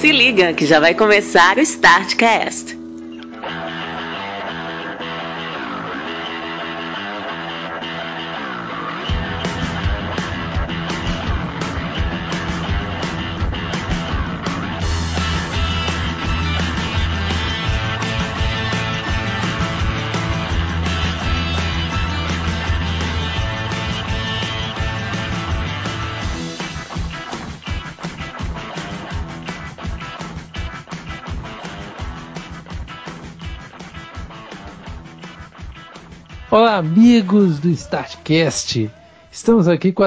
Se liga que já vai começar o Startcast. Olá, amigos do Startcast! Estamos aqui com a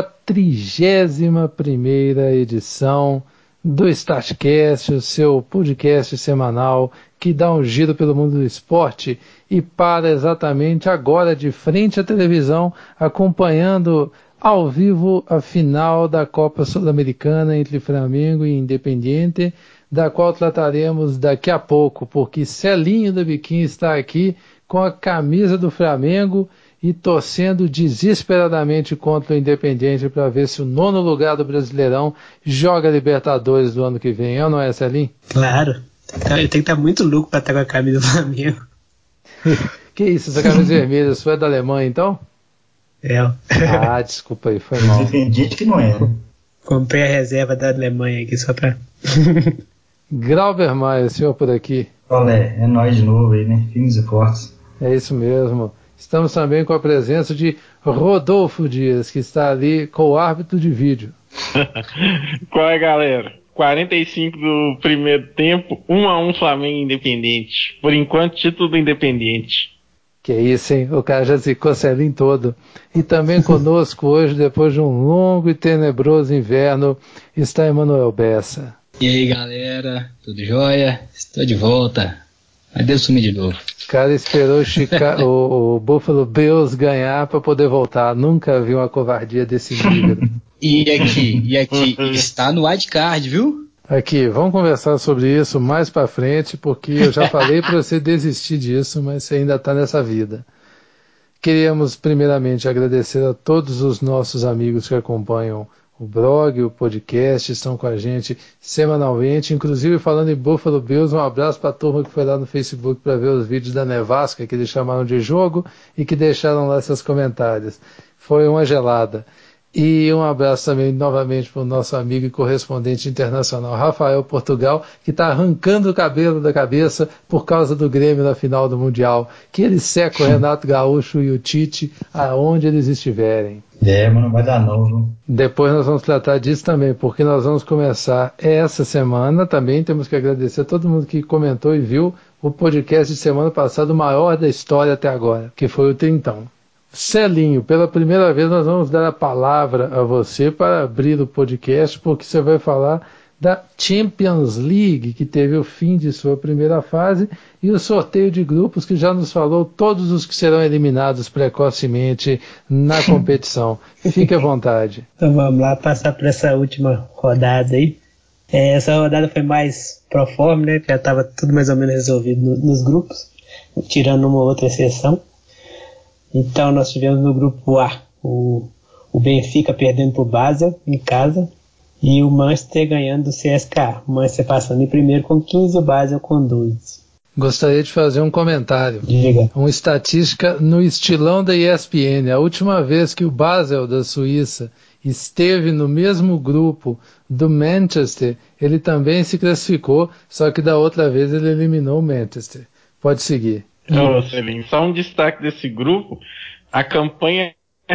31ª edição do Startcast, o seu podcast semanal que dá um giro pelo mundo do esporte e para exatamente agora de frente à televisão, acompanhando ao vivo a final da Copa Sul-Americana entre Flamengo e Independiente, da qual trataremos daqui a pouco, porque Celinho da Biquim está aqui com a camisa do Flamengo e torcendo desesperadamente contra o Independiente para ver se o 9º lugar do Brasileirão joga Libertadores do ano que vem. Eu não é, Celinho? Claro. Eu tenho que estar muito louco para estar com a camisa do Flamengo. Que isso, essa camisa vermelha sua é da Alemanha, então? É. Ah, desculpa aí, foi mal. Independiente que não é, né? Comprei a reserva da Alemanha aqui só para... Grauber Maia, senhor por aqui. Olé, é nóis de novo aí, né? Firmes e fortes. É isso mesmo. Estamos também com a presença de Rodolfo Dias, que está ali com o árbitro de vídeo. Qual é, galera? 45 do primeiro tempo, 1-1 Flamengo e Independente. Por enquanto, título do Independente. Que isso, hein? O cara já zicou Celinho todo. E também conosco hoje, depois de um longo e tenebroso inverno, está Emanuel Bessa. E aí, galera? Tudo jóia? Estou de volta. Mas Deus sumir de novo. O cara esperou o Buffalo Bills ganhar para poder voltar. Nunca vi uma covardia desse nível. E aqui, está no wildcard, viu? Aqui, vamos conversar sobre isso mais para frente, porque eu já falei para você desistir disso, mas você ainda está nessa vida. Queríamos primeiramente agradecer a todos os nossos amigos que acompanham o blog, o podcast, estão com a gente semanalmente, inclusive falando em Buffalo Bills, um abraço para a turma que foi lá no Facebook para ver os vídeos da Nevasca, que eles chamaram de jogo e que deixaram lá seus comentários. Foi uma gelada. E um abraço também novamente para o nosso amigo e correspondente internacional Rafael Portugal, que está arrancando o cabelo da cabeça por causa do Grêmio na final do Mundial, que ele seca o Renato Gaúcho e o Tite aonde eles estiverem. É, mas não vai dar não, viu? Depois nós vamos tratar disso também, porque nós vamos começar essa semana. Também temos que agradecer a todo mundo que comentou e viu o podcast de semana passada, o maior da história até agora, que foi o Trintão. Celinho, pela primeira vez nós vamos dar a palavra a você para abrir o podcast, porque você vai falar da Champions League, que teve o fim de sua primeira fase, e o sorteio de grupos, que já nos falou todos os que serão eliminados precocemente na competição. Fique à vontade. Então vamos lá, passar por essa última rodada aí. Essa rodada foi mais pro forma, né? Já estava tudo mais ou menos resolvido nos grupos, tirando uma outra exceção. Então nós tivemos no grupo A o Benfica perdendo para o Basel em casa e o Manchester ganhando do CSKA. O Manchester passando em primeiro com 15 e o Basel com 12. Gostaria de fazer um comentário. Diga. Uma estatística no estilão da ESPN. A última vez que o Basel da Suíça esteve no mesmo grupo do Manchester, ele também se classificou, só que da outra vez ele eliminou o Manchester. Pode seguir. Celinho, só um destaque desse grupo, a campanha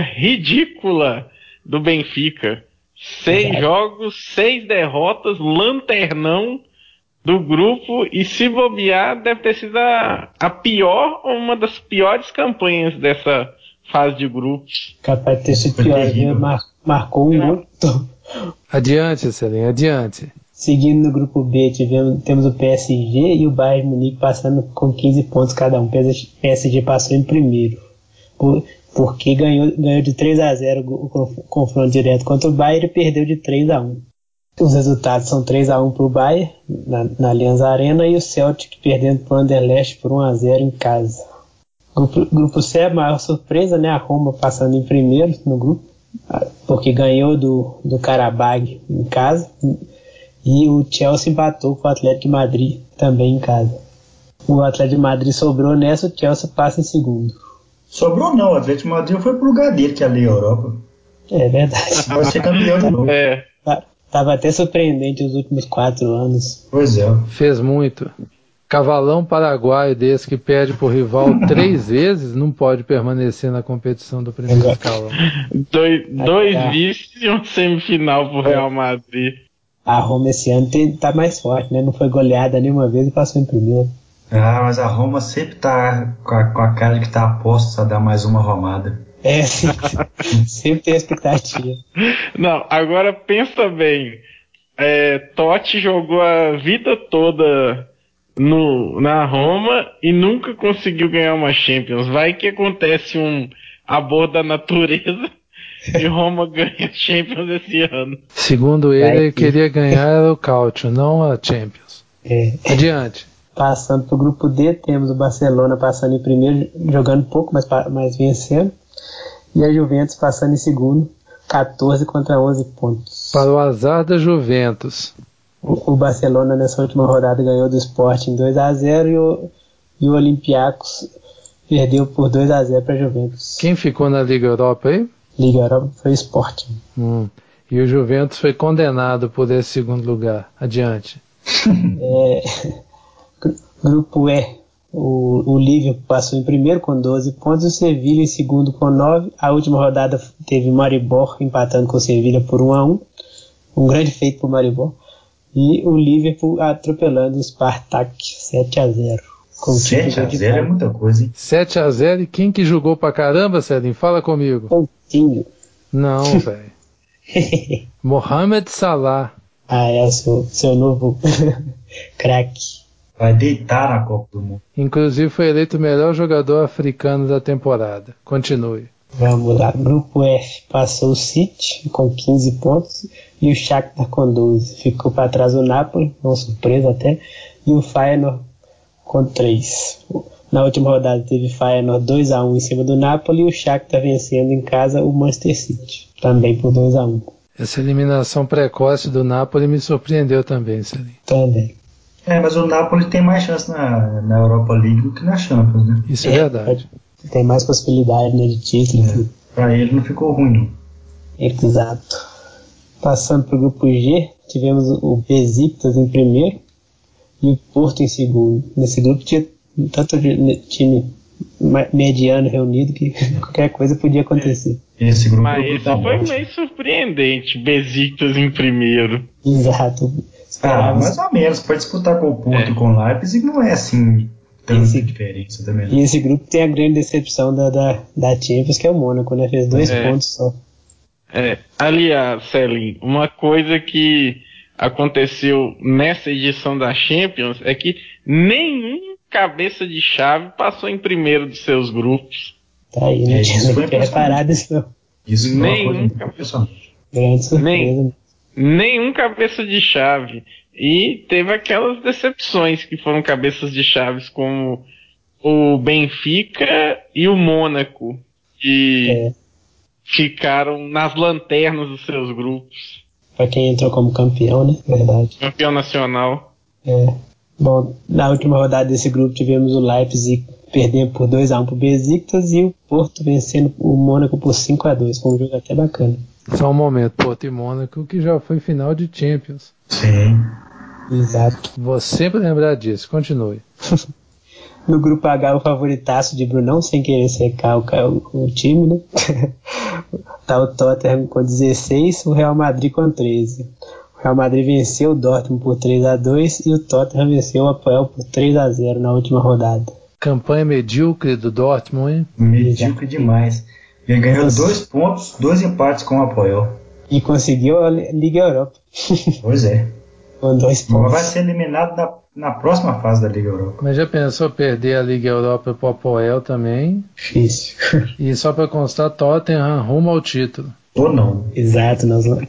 ridícula do Benfica. 6 jogos, 6 derrotas, lanternão do grupo, e se bobear deve ter sido a pior ou uma das piores campanhas dessa fase de grupos. Capaz de ter sido pior, marcou um gol. Adiante, Celinho, adiante. Seguindo no grupo B, temos o PSG e o Bayern Munique passando com 15 pontos cada um. O PSG passou em primeiro, porque ganhou de 3-0 o confronto direto contra o Bayern e perdeu de 3-1. Os resultados são 3-1 para o Bayern, na Allianz Arena, e o Celtic perdendo para o Anderlecht por 1-0 em casa. Grupo C, a maior surpresa, né? A Roma passando em primeiro no grupo, porque ganhou do Karabag em casa. E o Chelsea empatou com o Atlético de Madrid, também em casa. O Atlético de Madrid sobrou nessa, o Chelsea passa em segundo. Sobrou não, o Atlético de Madrid foi pro lugar dele, que é a Liga Europa. É verdade. Pode ser campeão de novo. Tava até surpreendente os últimos 4 anos. Pois é. Fez muito. Cavalão paraguaio desse que perde pro rival 3 vezes não pode permanecer na competição do primeiro escalão. Dois vices e uma semifinal pro Real Madrid. A Roma esse ano tá mais forte, né? Não foi goleada nenhuma vez e passou em primeiro. Ah, mas a Roma sempre tá com a cara de que tá aposta a dar mais uma romada. É, sempre tem expectativa. Não, agora pensa bem. Totti jogou a vida toda na Roma e nunca conseguiu ganhar uma Champions. Vai que acontece um aborto da natureza e Roma ganha a Champions esse ano. Segundo ele queria ganhar o Calcio, não a Champions. Adiante. Passando pro grupo D, temos o Barcelona passando em primeiro, jogando pouco, mas vencendo. E a Juventus passando em segundo, 14 contra 11 pontos. Para o azar da Juventus. O Barcelona nessa última rodada ganhou do Sporting 2-0 e o Olympiacos perdeu por 2-0 para a Juventus. Quem ficou na Liga Europa aí? Liga Europa foi o Sporting. E o Juventus foi condenado por esse segundo lugar. Adiante. Grupo E. O Liverpool passou em primeiro com 12 pontos, o Sevilha em segundo com 9. A última rodada teve Maribor empatando com o Sevilha por 1-1. Um grande feito por Maribor. E o Liverpool atropelando o Spartak 7-0. 7-0 é muita coisa, hein? 7-0 e quem que jogou pra caramba, Celinho? Fala comigo. Coutinho. Não, velho. Mohamed Salah. É o seu novo craque. Vai deitar na Copa do Mundo. Inclusive foi eleito o melhor jogador africano da temporada. Continue. Vamos lá. Grupo F passou o City com 15 pontos e o Shakhtar com 12. Ficou para trás o Napoli, uma surpresa até, e o Feyenoord com 3. Na última rodada teve Feyenoord 2-1 em cima do Napoli e o Shakhtar vencendo em casa o Manchester City, também por 2-1. Essa eliminação precoce do Napoli me surpreendeu também, Celinho. Também. Mas o Napoli tem mais chance na Europa League do que na Champions, né? Isso é verdade. Tem mais possibilidade, né, de título. Pra ele não ficou ruim, não. Exato. Passando pro grupo G, tivemos o Besiktas em primeiro e o Porto em segundo. Nesse grupo tinha tanto time mediano reunido que qualquer coisa podia acontecer. Esse grupo foi meio surpreendente, Besiktas em primeiro. Exato. Mais ou menos, para disputar com o Porto e com o Leipzig não é assim tanta diferença também. E esse grupo tem a grande decepção da Champions, que é o Mônaco, né? Fez 2 pontos só. Aliás, Celinho, uma coisa que aconteceu nessa edição da Champions é que nenhum cabeça de chave passou em primeiro dos seus grupos. Tá aí, não tinha reparado isso não. Isso nenhum grande surpresa. Nenhum cabeça de chave. E teve aquelas decepções que foram cabeças de chaves como o Benfica e o Mônaco, que ficaram nas lanternas dos seus grupos. Pra quem entrou como campeão, né? Verdade. Campeão nacional. Bom, na última rodada desse grupo tivemos o Leipzig perdendo por 2-1 pro Besiktas e o Porto vencendo o Mônaco por 5-2. Foi um jogo até bacana. Só um momento, Porto e Mônaco, que já foi final de Champions. Sim. Exato. Vou sempre lembrar disso, continue. No grupo H, o favoritaço de Brunão, sem querer secar o time, né? Tá o Tottenham com 16, o Real Madrid com 13. O Real Madrid venceu o Dortmund por 3-2 e o Tottenham venceu o Apoel por 3-0 na última rodada. Campanha medíocre do Dortmund, hein? Medíocre demais. Ele ganhou 2 pontos, 2 empates com o Apoel. E conseguiu a Liga Europa. Pois é. Com 2 pontos. Mas vai ser eliminado na próxima fase da Liga Europa. Mas já pensou perder a Liga Europa pro Apoel também? Difícil. E só pra constar, Tottenham rumo ao título. Ou não. Exato, nós não.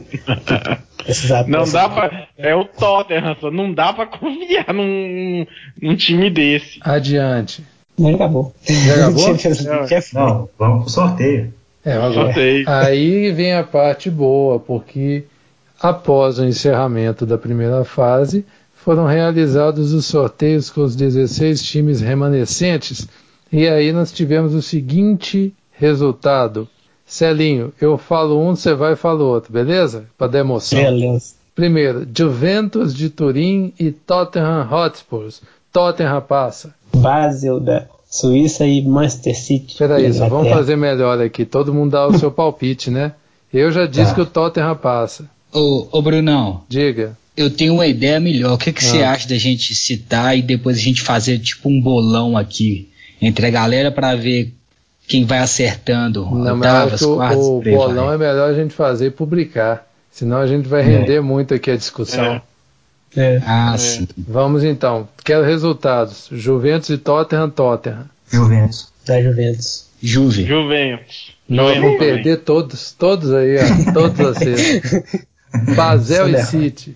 Não dá pra. É o Tottenham, só não dá pra confiar num time desse. Adiante. Já acabou. Já acabou? Não, vamos pro sorteio. Agora. Aí vem a parte boa, porque Após o encerramento da primeira fase, foram realizados os sorteios com os 16 times remanescentes, e aí nós tivemos o seguinte resultado. Celinho, eu falo um, você vai e fala outro, beleza? Para dar emoção. Beleza. Primeiro, Juventus de Turim e Tottenham Hotspurs. Tottenham passa. Basel da Suíça e Manchester City. Espera aí, só vamos fazer melhor aqui. Todo mundo dá o seu palpite, né? Eu já disse que o Tottenham passa. Ô Brunão. Diga. Eu tenho uma ideia melhor. O que você acha da gente citar e depois a gente fazer tipo um bolão aqui entre a galera para ver quem vai acertando? Não, mas o bolão é melhor a gente fazer e publicar. Senão a gente vai render muito aqui a discussão. Sim. Vamos então. Quero resultados. Juventus e Tottenham. Juventus. Da Juventus. Juventus. Nós vamos perder todos aí, ó. Todos vocês. Basel e City.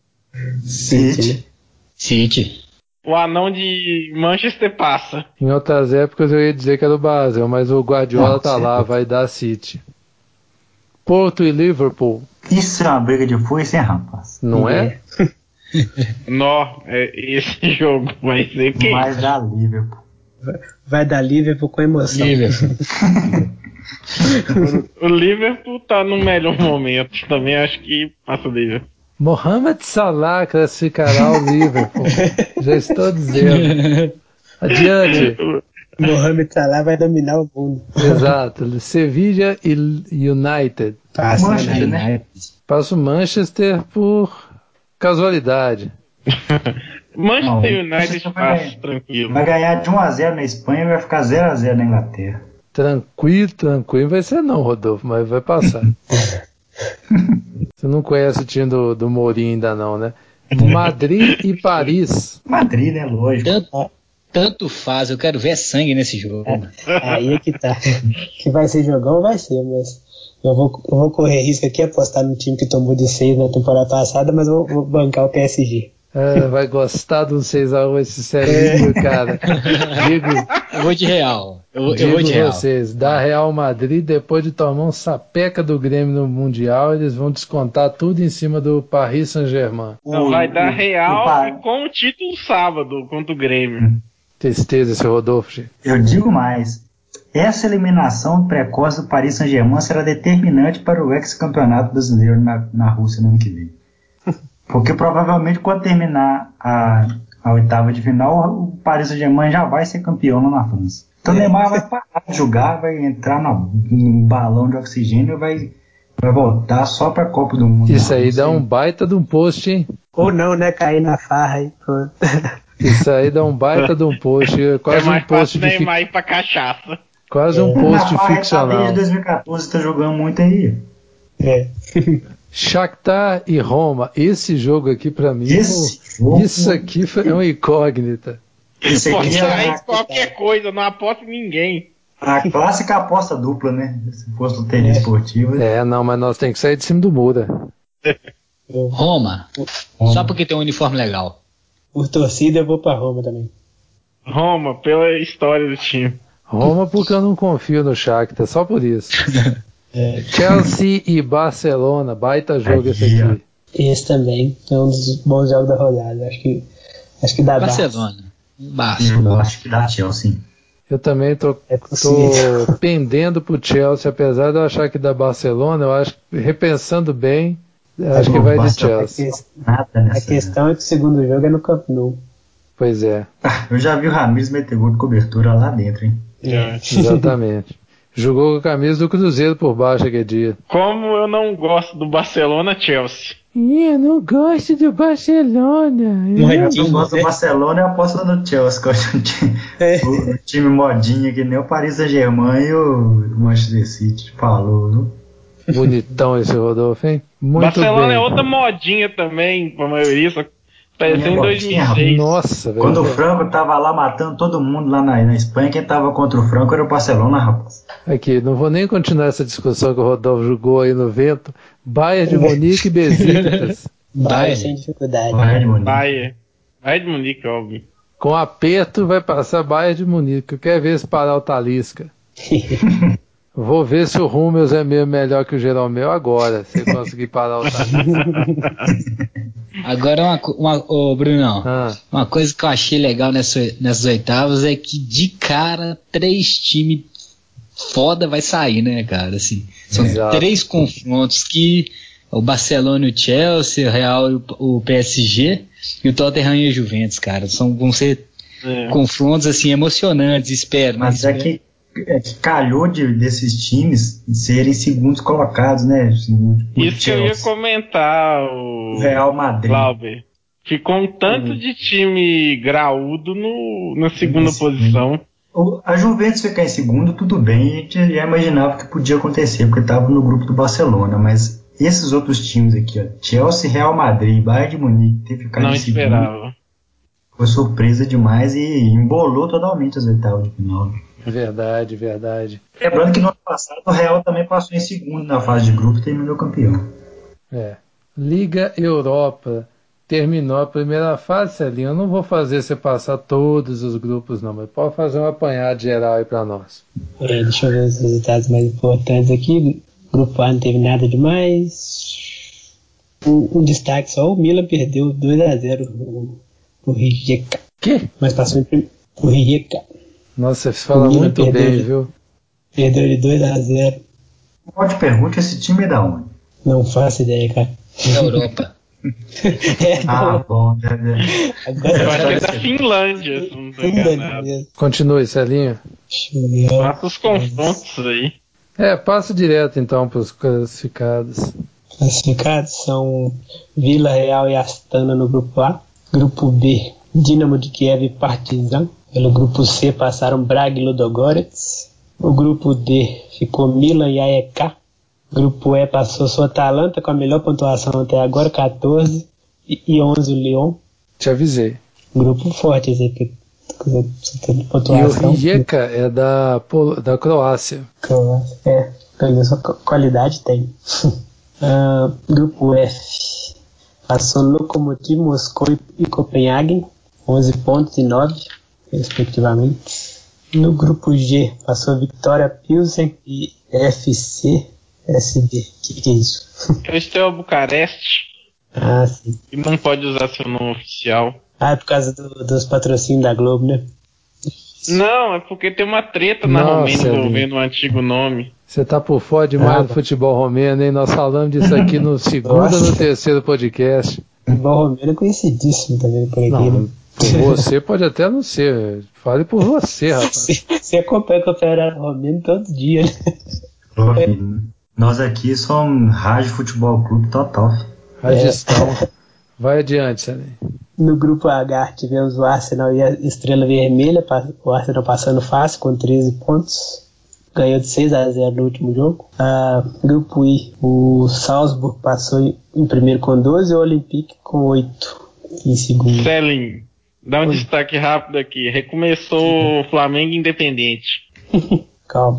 City. O anão de Manchester passa. Em outras épocas eu ia dizer que era o Basel, mas o Guardiola tá lá, vai dar City. Porto e Liverpool. Isso é uma briga de foice, hein, rapaz? Não é? Esse jogo vai ser quem? Vai dar Liverpool. Vai dar Liverpool com emoção. O Liverpool tá no melhor momento. Também acho que passa o Liverpool. Mohamed Salah classificará o Liverpool. Já estou dizendo. Adiante. Mohamed Salah vai dominar o mundo. Exato. Sevilla e United. Passa, Manchester, né? Passa o Manchester por casualidade. Manchester United passa, tranquilo. Vai ganhar de 1-0 na Espanha e vai ficar 0-0 na Inglaterra. Tranquilo vai ser não, Rodolfo, mas vai passar. Você não conhece o time do Mourinho ainda não, né? Madrid e Paris. Madrid, né? Lógico. Tanto faz, eu quero ver sangue nesse jogo. Aí é que tá. Que vai ser jogão, vai ser, mas eu vou correr risco aqui, apostar no time que tomou de 6 na temporada passada, mas eu vou bancar o PSG. Vai gostar do 6-1 esse sério, cara. Eu vou de Real. Eu Digo vou de Real. Vocês, da Real Madrid, depois de tomar um sapeca do Grêmio no Mundial, eles vão descontar tudo em cima do Paris Saint-Germain. Não, vai dar Real e com o título sábado contra o Grêmio. Tristeza, seu Rodolfo. Gente. Eu digo mais. Essa eliminação precoce do Paris Saint-Germain será determinante para o ex-campeonato brasileiro na Rússia no ano que vem. Porque provavelmente quando terminar a oitava de final, o Paris Saint-Germain já vai ser campeão lá na França. Então o Neymar vai parar de jogar, vai entrar num balão de oxigênio e vai voltar só para a Copa do Mundo. Isso aí dá um baita de um post, hein? Ou não, né? Cair na farra aí. Isso aí dá um baita de um post. Quase mais um post fácil Neymar ir pra cachaça. Quase um post ficcional. Desde 2014 tá jogando muito aí. Shakhtar e Roma. Esse jogo aqui pra mim, isso aqui é uma incógnita. Esse aqui é qualquer coisa, não aposta em ninguém. A clássica aposta dupla, né? Se fosse loteria esportiva. Não, mas nós temos que sair de cima do muro. Roma. Só porque tem um uniforme legal. Por torcida eu vou pra Roma também. Roma, pela história do time. Roma porque eu não confio no Shakhtar, só por isso. Chelsea e Barcelona, baita jogo esse aqui. Esse também é um dos bons jogos da rodada. Acho que dá Barcelona. Eu acho que dá Chelsea. Eu também tô pendendo pro Chelsea, apesar de eu achar que dá Barcelona, eu acho que, repensando bem, acho que vai de Chelsea. A questão é que o segundo jogo é no Camp Nou. Pois é. Eu já vi o Ramires meter gol de cobertura lá dentro, hein? Exatamente. Jogou com a camisa do Cruzeiro por baixo aquele dia. Como eu não gosto do Barcelona, Chelsea. Eu não gosto do Barcelona. Eu gosto do Barcelona e aposto no Chelsea, que eu acho o time modinha que nem o Paris Saint-Germain e o Manchester City falou, viu? Bonitão esse Rodolfo, hein? Muito Barcelona bem. é outra modinha também, pra maioria, só apareceu em 2006. Nossa, velho. Quando o Franco tava lá matando todo mundo lá na Espanha, quem tava contra o Franco era o Barcelona, rapaz. Aqui, não vou nem continuar essa discussão que o Rodolfo jogou aí no vento. Bayern de Munique e Besiktas. Bayern sem dificuldade. Bayern de Munique, óbvio. Com aperto vai passar Bayern de Munique. Eu quero ver se parar o Talisca. Vou ver se o Hummels é mesmo melhor que o Jeromel agora, se eu conseguir parar o Talisca. Agora, Brunão, uma coisa que eu achei legal nessas oitavas é que de cara 3 times foda vai sair, né, cara? Assim, são 3 confrontos que o Barcelona e o Chelsea, o Real e o PSG e o Tottenham e o Juventus, cara. Vão ser confrontos assim emocionantes, espero. Mas é que calhou desses times serem segundos colocados, né? Isso que eu ia comentar, o Real Madrid. Glauber. Ficou um tanto de time graúdo na segunda posição. A Juventus ficar em segundo, tudo bem, a gente já imaginava que podia acontecer, porque estava no grupo do Barcelona, mas esses outros times aqui, ó, Chelsea, Real Madrid, Bayern de Munique, ter ficado em segundo, esperava. Foi surpresa demais e embolou totalmente as oitavas de final. Verdade. Lembrando que no ano passado o Real também passou em segundo na fase de grupo e terminou campeão. Liga Europa terminou a primeira fase, Celinho. Eu não vou fazer você passar todos os grupos não, mas pode fazer um apanhado geral aí pra nós. Deixa eu ver os resultados mais importantes aqui. Grupo A não teve nada demais. Um destaque só, o Milan perdeu 2-0 pro Rijeka. Que? Mas passou pro Rijeka. Nossa, você fala muito bem, viu? Perdeu de 2-0. Pode perguntar, esse time é da onde? Não faço ideia, cara. Da Europa. Bom. Eu acho que é da Finlândia, se não estou enganado. Continue, Celinho. Passa os confrontos aí. Passa direto então para os classificados. Classificados são Vila Real e Astana no grupo A. Grupo B, Dinamo de Kiev e Partizan. Pelo grupo C passaram Braga e Ludogorets. O grupo D ficou Milan e AEK. Grupo E passou sua Atalanta com a melhor pontuação até agora, 14 e 11 o Lyon. Te avisei. Grupo forte esse aqui. Pontuação. E o Rijeka é da Croácia. Só qualidade tem. Grupo F passou Lokomotiv Moscou e Copenhagen, 11 pontos e 9, respectivamente. No grupo G passou Victoria Pilsen e FC SD. O que é isso? É o Steaua Bucareste. Sim. E não pode usar seu nome oficial. É por causa dos patrocínios da Globo, né? Não, é porque tem uma treta na Romênia envolvendo o antigo nome. Você tá por fora demais do futebol romeno, hein? Nós falamos disso aqui no segundo ou no terceiro podcast. Futebol romeno é conhecidíssimo também por aqui, né? Por você pode até não ser. Fale por você, rapaz. Você acompanha o campeonato romeno todo dia, né? Nós aqui somos Rádio Futebol Clube total. Radiestão. Vai adiante, Salim. No grupo H tivemos o Arsenal e a Estrela Vermelha. O Arsenal passando fácil com 13 pontos. Ganhou de 6-0 no último jogo. Grupo I, o Salzburg passou em primeiro com 12 e o Olympique com 8 em segundo. Celim, dá um destaque rápido aqui. Recomeçou o Flamengo Independente. Calma.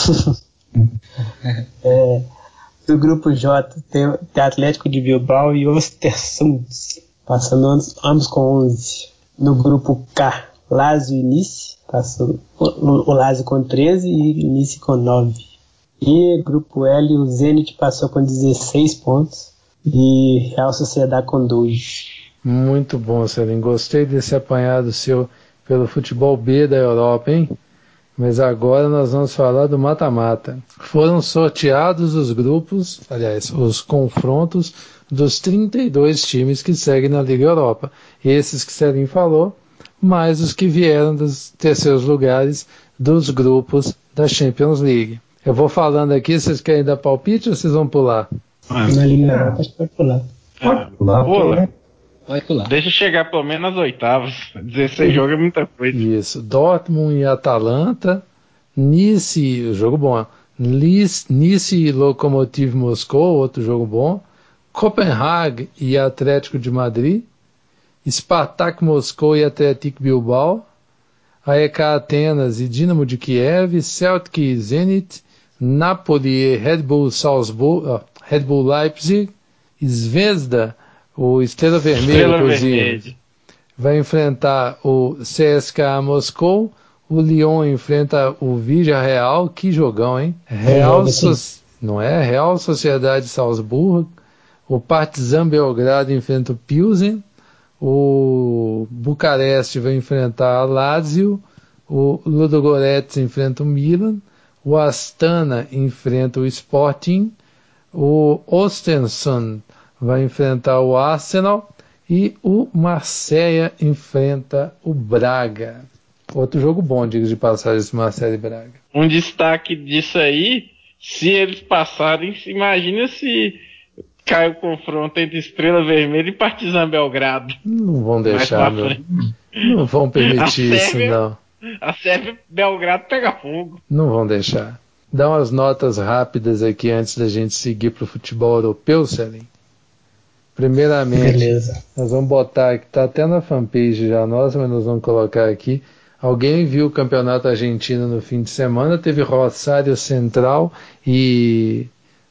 No grupo J tem Atlético de Bilbao e Östersund, passando ambos com 11. No grupo K, Lazio e Nice, passou o Lazio com 13 e o Nice com 9. E grupo L, o Zenit passou com 16 pontos e Real Sociedade com 2. Muito bom, Celim. Gostei desse apanhado seu pelo futebol B da Europa, hein? Mas agora nós vamos falar do mata-mata. Foram sorteados os grupos, aliás, os confrontos dos 32 times que seguem na Liga Europa. Esses que Celim falou, mais os que vieram dos terceiros lugares dos grupos da Champions League. Eu vou falando aqui, vocês querem dar palpite ou vocês vão pular? Na Liga Europa, acho que pode pular. Pode pular. Deixa chegar pelo menos às oitavas. 16 jogos é muita coisa. Isso. Dortmund e Atalanta. Nice, jogo bom. Nice e Lokomotiv Moscou, outro jogo bom. Copenhague e Atlético de Madrid. Spartak Moscou e Atlético Bilbao. AEK Atenas e Dinamo de Kiev. Celtic e Zenit. Napoli e Red Bull Salzburg, Red Bull Leipzig. Zvezda, o Estrela Vermelha, vai enfrentar o CSKA Moscou, O Lyon enfrenta o Villarreal, que jogão, hein? Não é? Real Sociedade Salzburgo. O Partizan Belgrado enfrenta o Pilsen. O Bucareste vai enfrentar a Lazio. O Ludogorets enfrenta o Milan. O Astana enfrenta o Sporting. O Ostenson vai enfrentar o Arsenal. E o Marseille enfrenta o Braga. Outro jogo bom, digo de passagem, esse Marseille e Braga. Um destaque disso aí, se eles passarem, imagina se cai o confronto entre Estrela Vermelha e Partizan Belgrado. Não vão deixar, não vão permitir isso, não. A Sérvia Belgrado pega fogo. Não vão deixar. Dá umas notas rápidas aqui antes da gente seguir para o futebol europeu, Celim. Primeiramente, beleza. Nós vamos botar aqui, tá até na fanpage já nossa, mas nós vamos colocar aqui. Alguém viu o campeonato argentino no fim de semana, teve Rosário Central e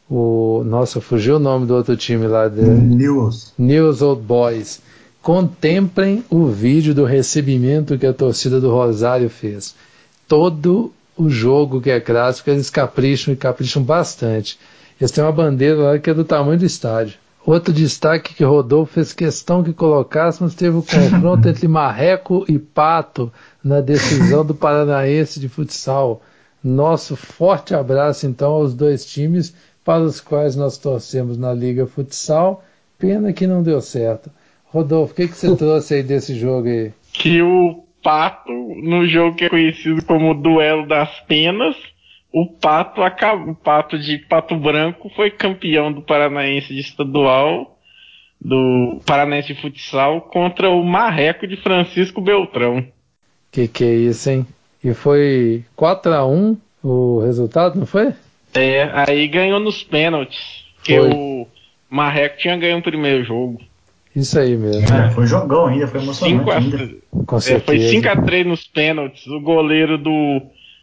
fugiu o nome do outro time lá. News Old Boys. Contemplem o vídeo do recebimento que a torcida do Rosário fez. Todo o jogo que é clássico, eles capricham e capricham bastante. Eles têm uma bandeira lá que é do tamanho do estádio. Outro destaque que Rodolfo fez questão que colocássemos, teve o confronto entre Marreco e Pato na decisão do Paranaense de futsal. Nosso forte abraço então aos dois times para os quais nós torcemos na Liga Futsal. Pena que não deu certo. Rodolfo, o que você trouxe aí desse jogo aí? Que o Pato, no jogo que é conhecido como Duelo das Penas, o Pato de Pato Branco foi campeão do Paranaense de estadual, do Paranaense de futsal, contra o Marreco de Francisco Beltrão. Que é isso, hein? E foi 4-1 o resultado, não foi? Aí ganhou nos pênaltis, porque o Marreco tinha ganho o primeiro jogo. Isso aí mesmo. Foi jogão ainda, foi emocionante ainda. Com certeza. Foi 5-3 nos pênaltis. O goleiro do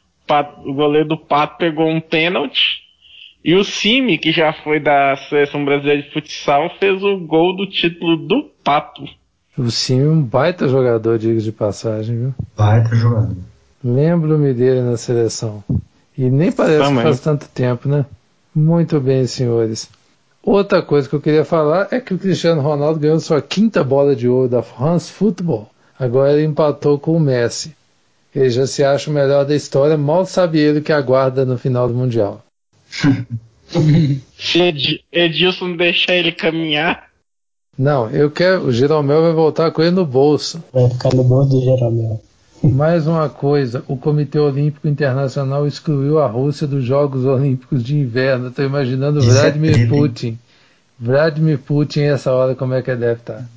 Pato pegou um pênalti e o Cime, que já foi da Seleção Brasileira de Futsal, fez o gol do título do Pato. O Cime é um baita jogador, digo de passagem, viu? Baita jogador. Lembro-me dele na seleção. E nem parece que faz tanto tempo, né? Muito bem, senhores. Outra coisa que eu queria falar é que o Cristiano Ronaldo ganhou sua 5ª bola de ouro da France Football. Agora ele empatou com o Messi. Ele já se acha o melhor da história, mal sabe ele o que aguarda no final do Mundial. Se Edilson deixar ele caminhar... Não, o Jeromel vai voltar com ele no bolso. Vai ficar no bolso do Jeromel. Mais uma coisa, o Comitê Olímpico Internacional excluiu a Rússia dos Jogos Olímpicos de Inverno. Estou imaginando Vladimir Putin. Vladimir Putin, essa hora, como é que ele deve estar?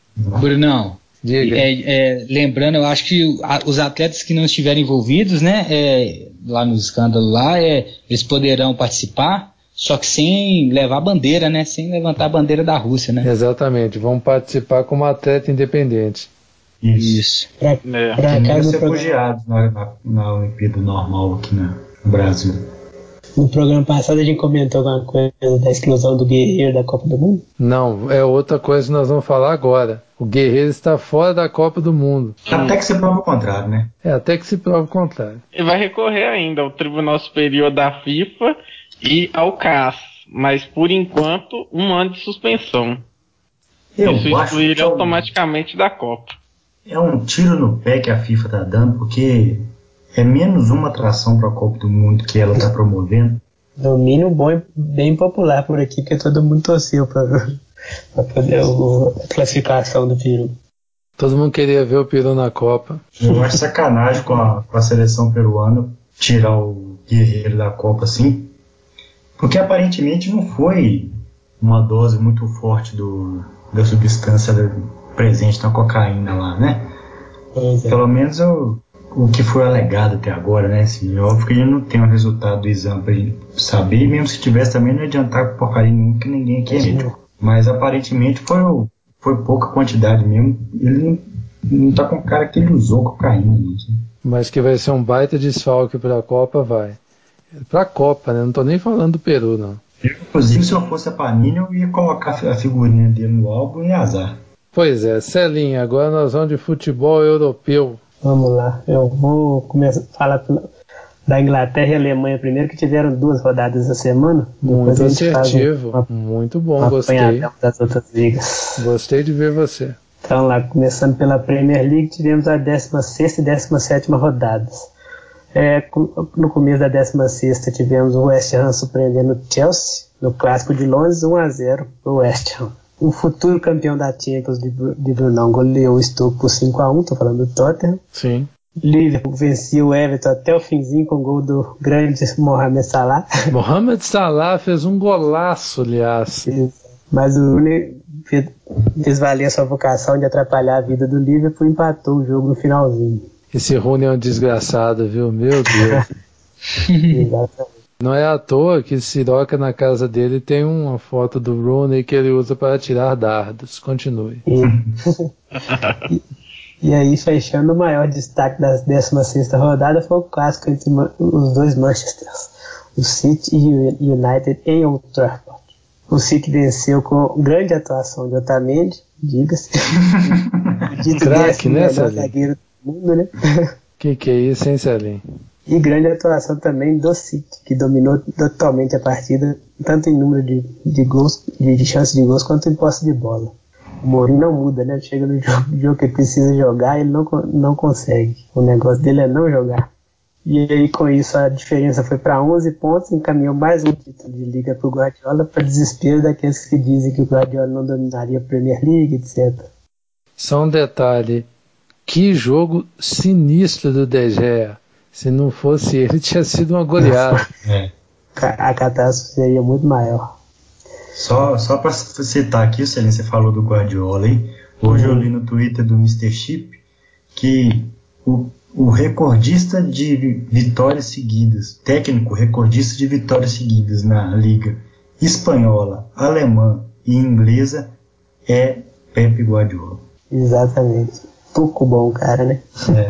Brunão, diga. Lembrando, eu acho que os atletas que não estiverem envolvidos, né, lá no escândalo lá, eles poderão participar, só que sem levar bandeira, né, sem levantar a bandeira da Rússia, né? Exatamente, vão participar como atleta independente. Isso. Pra cá ser refugiados na Olimpíada normal aqui no Brasil. No programa passado a gente comentou alguma coisa da exclusão do Guerreiro da Copa do Mundo? Não, é outra coisa que nós vamos falar agora. O Guerreiro está fora da Copa do Mundo. Até que se prova o contrário, né? Até que se prova o contrário. Ele vai recorrer ainda ao Tribunal Superior da FIFA e ao CAS, mas por enquanto 1 ano de suspensão. Isso exclui ele automaticamente da Copa. É um tiro no pé que a FIFA está dando, porque é menos uma atração para a Copa do Mundo que ela está promovendo. Domínio bom e bem popular por aqui, porque todo mundo torceu para poder a classificação do Peru. Todo mundo queria ver o Peru na Copa. Eu acho sacanagem com a seleção peruana tirar o Guerreiro da Copa assim, porque aparentemente não foi uma dose muito forte da substância presente na cocaína lá, né? Pelo menos o que foi alegado até agora, né? Assim, óbvio que a gente não tem o resultado do exame pra gente saber, e mesmo se tivesse também não ia adiantar porcaria nenhuma, que ninguém aqui é médico. Mas aparentemente foi pouca quantidade mesmo. Ele não tá com cara que ele usou cocaína. Não sei. Mas que vai ser um baita desfalque pra Copa, vai. Pra Copa, né? Não tô nem falando do Peru, não. Inclusive, se eu fosse a Panini, eu ia colocar a figurinha dele no álbum e azar. Pois é, Celinha, agora nós vamos de futebol europeu. Vamos lá, eu vou começar a falar da Inglaterra e Alemanha primeiro, que tiveram 2 rodadas essa semana. Muito assertivo, muito bom, gostei. Das outras ligas. Gostei de ver você. Então lá, começando pela Premier League, tivemos a 16ª e 17ª rodadas. No começo da 16ª tivemos o West Ham surpreendendo o Chelsea no Clássico de Londres, 1-0 para o West Ham. O futuro campeão da Champions de Brunão goleou o Stoke por 5-1, tô falando do Tottenham. Sim. Liverpool vencia o Everton até o finzinho com o gol do grande Mohamed Salah. Mohamed Salah fez um golaço, aliás. Mas o Rooney fez valer a sua vocação de atrapalhar a vida do Liverpool e empatou o jogo no finalzinho. Esse Rooney é um desgraçado, viu? Meu Deus. Exatamente. Não é à toa que Siroca na casa dele tem uma foto do Rooney que ele usa para tirar dardos. Continue. E aí, fechando, o maior destaque da 16ª rodada foi o clássico entre os dois Manchesters, o City e o United em Old Trafford. O City venceu com grande atuação de Otamendi, diga-se. Craque, né, melhor zagueiro do mundo, né? Que é isso, hein, Celinho? E grande atuação também do City, que dominou totalmente a partida, tanto em número de gols, de chances de gols, quanto em posse de bola. O Mourinho não muda, né? Chega no jogo que ele precisa jogar, ele não consegue. O negócio dele é não jogar. E aí, com isso, a diferença foi para 11 pontos, encaminhou mais um título de liga para o Guardiola, para desespero daqueles que dizem que o Guardiola não dominaria a Premier League, etc. Só um detalhe, que jogo sinistro do De Gea. Se não fosse ele, tinha sido uma goleada. A catástrofe seria muito maior. Só para citar aqui, você falou do Guardiola, hein? Hoje eu li no Twitter do Mr. Chip que o recordista de vitórias seguidas, técnico recordista de vitórias seguidas na liga espanhola, alemã e inglesa é Pep Guardiola. Exatamente. Pouco bom, cara, né?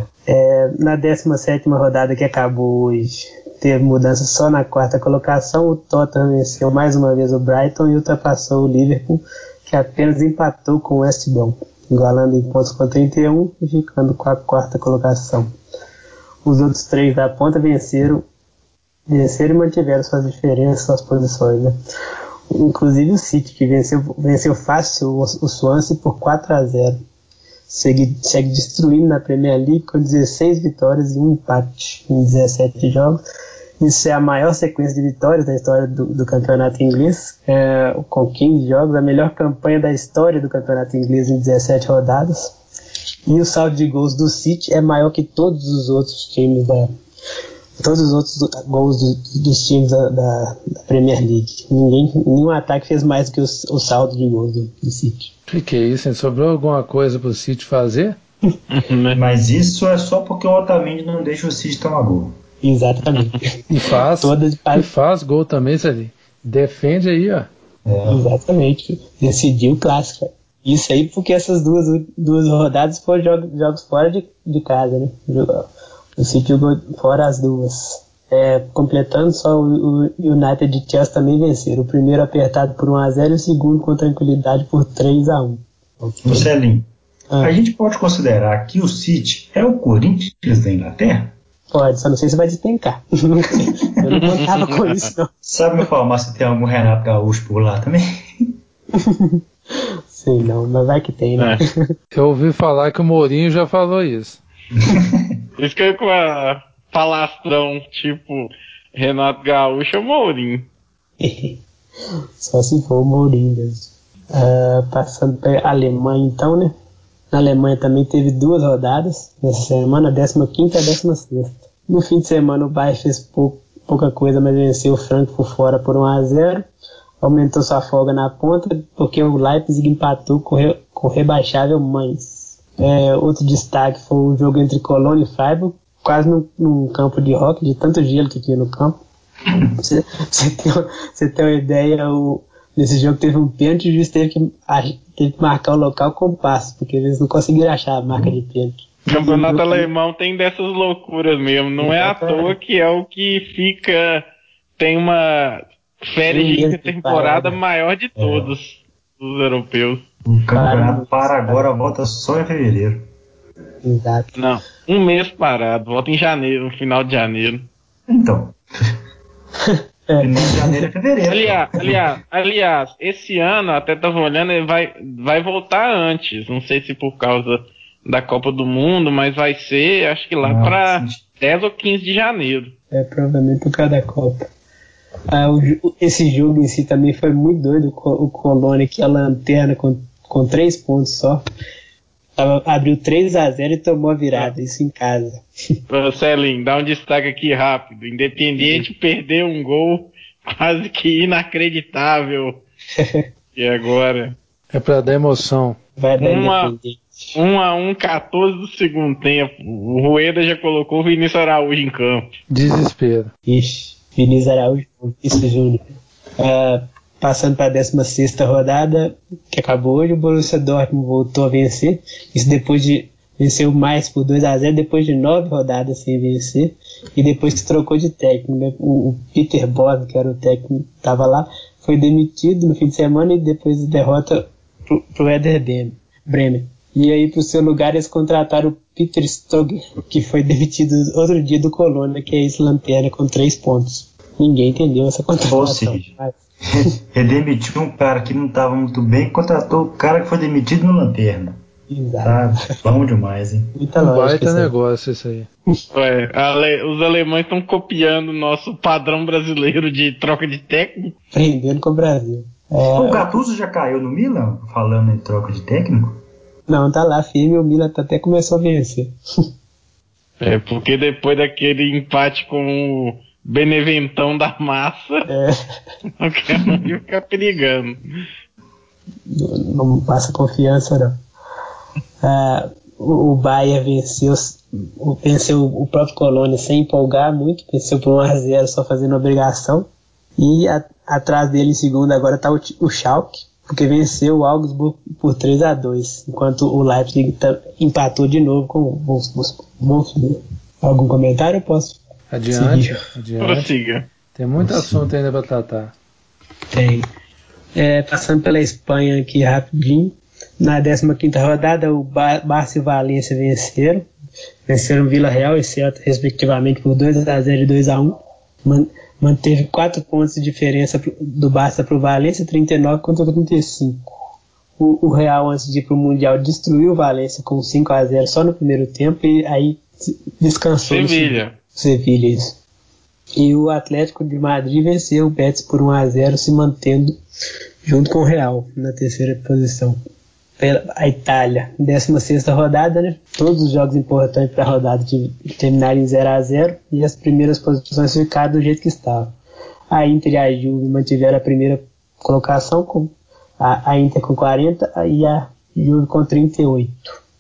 Na 17ª rodada que acabou hoje, teve mudança só na 4ª colocação. O Tottenham venceu mais uma vez o Brighton e ultrapassou o Liverpool, que apenas empatou com o West Brom, igualando em pontos com 31 e ficando com a 4ª colocação. Os outros 3 da ponta venceram e mantiveram suas diferenças, suas posições, né? Inclusive o City, que venceu fácil o Swansea por 4-0. Segue destruindo na Premier League com 16 vitórias e um empate em 17 jogos. Isso é a maior sequência de vitórias da história do campeonato inglês, com 15 jogos, a melhor campanha da história do campeonato inglês em 17 rodadas. E o saldo de gols do City é maior que todos os outros times todos os outros gols dos times da Premier League. Nenhum ataque fez mais do que o saldo de gols do City. Que é isso, hein? Sobrou alguma coisa pro City fazer? Mas isso é só porque o Otamendi não deixa o City tomar gol. Exatamente. E faz gol também, Celinho. Defende aí, ó. Exatamente. Decidiu o clássico. Isso aí porque essas duas rodadas foram jogos fora de casa, né? O City jogou fora as duas. Completando, só o United e Chelsea também venceram. O primeiro apertado por 1-0 e o segundo com tranquilidade por 3-1. Okay. Celinho, a gente pode considerar que o City é o Corinthians da Inglaterra? Pode, só não sei se vai despencar. Eu não contava com isso, não. Sabe me informar se tem algum Renato Gaúcho por lá também? Sei não, mas vai que tem, né? Eu ouvi falar que o Mourinho já falou isso. Isso que eu com a falastrão, tipo, Renato Gaúcho é o Mourinho. Só se for o Mourinho mesmo. Passando para a Alemanha então, né? Na Alemanha também teve 2 rodadas nessa semana, a 15ª e a 16ª. No fim de semana o Bayern fez pouca coisa, mas venceu o Frankfurt fora por 1-0. Aumentou sua folga na ponta, porque o Leipzig empatou com o rebaixável Mainz. Outro destaque foi o jogo entre Colônia e Freiburg, quase num campo de hóquei, de tanto gelo que tinha no campo. Você tem uma ideia, nesse jogo teve um pênalti e o juiz teve que marcar o local com passo, porque eles não conseguiram achar a marca de pênalti. O campeonato alemão tem dessas loucuras mesmo, não é à toa que é o que tem uma férias de intertemporada maior de todos os europeus. O campeonato para agora, volta só em fevereiro. Exato. Não, um mês parado, volta em janeiro, no final de janeiro. Então. Final de janeiro é fevereiro. Aliás, esse ano, até tava olhando, ele vai voltar antes. Não sei se por causa da Copa do Mundo, mas vai ser, acho que lá pra 10 ou 15 de janeiro. Provavelmente por causa da Copa. Esse jogo em si também foi muito doido. O Colônia, que é a lanterna com 3 pontos só, abriu 3-0 e tomou a virada, isso em casa. Celinho, dá um destaque aqui rápido. Independiente perdeu um gol quase que inacreditável. E agora? É pra dar emoção. Vai dar Independente. 1-1, 14 do segundo tempo. O Rueda já colocou o Vinícius Araújo em campo. Desespero. Ixi, Vinícius Araújo, isso Júnior. Passando para a 16ª rodada, que acabou hoje, o Borussia Dortmund voltou a vencer. Isso depois de vencer o Mainz por 2-0, depois de 9 rodadas sem vencer. E depois que trocou de técnico, né? O Peter Bosz, que era o técnico que estava lá, foi demitido no fim de semana e depois de derrota para o Werder Bremen. E aí, para o seu lugar, eles contrataram o Peter Stöger, que foi demitido outro dia do Colônia, que é esse lanterna com 3 pontos. Ninguém entendeu essa contratação. Ou seja, ele demitiu um cara que não estava muito bem e contratou o cara que foi demitido no lanterna. Exato. Tá bom demais, hein? Muita lógica. Baita negócio isso aí. Os alemães estão copiando o nosso padrão brasileiro de troca de técnico. Aprendendo com o Brasil. O Gattuso já caiu no Milan, falando em troca de técnico? Não, tá lá firme, o Milan até começou a vencer. Porque depois daquele empate com o Beneventão da massa, o cara ia ficar perigando. Não passa confiança, não. O Bayern venceu o próprio Colônia sem empolgar muito, venceu por 1-0 só fazendo obrigação. E atrás dele em segundo agora está o Schalke, porque venceu o Augsburg por 3-2, enquanto o Leipzig empatou de novo com o Wolfsburg. Algum comentário? Eu posso Adiante. Prossiga. Tem muito assunto ainda para tratar. Tem. Passando pela Espanha aqui rapidinho, na 15ª rodada o Barça e o Valência venceram o Vila Real e Celta respectivamente por 2-0 e 2-1. Manteve 4 pontos de diferença do Barça para o Valência, 39 contra 35. O Real, antes de ir para o Mundial, destruiu o Valência com 5-0 só no primeiro tempo e aí descansou. Sevilha, isso. E o Atlético de Madrid venceu o Betis por 1-0, se mantendo junto com o Real na 3ª posição. A Itália, 16ª rodada, né? Todos os jogos importantes para a rodada terminaram em 0-0 e as primeiras posições ficaram do jeito que estavam. A Inter e a Juve mantiveram a primeira colocação, com a Inter com 40 e a Juve com 38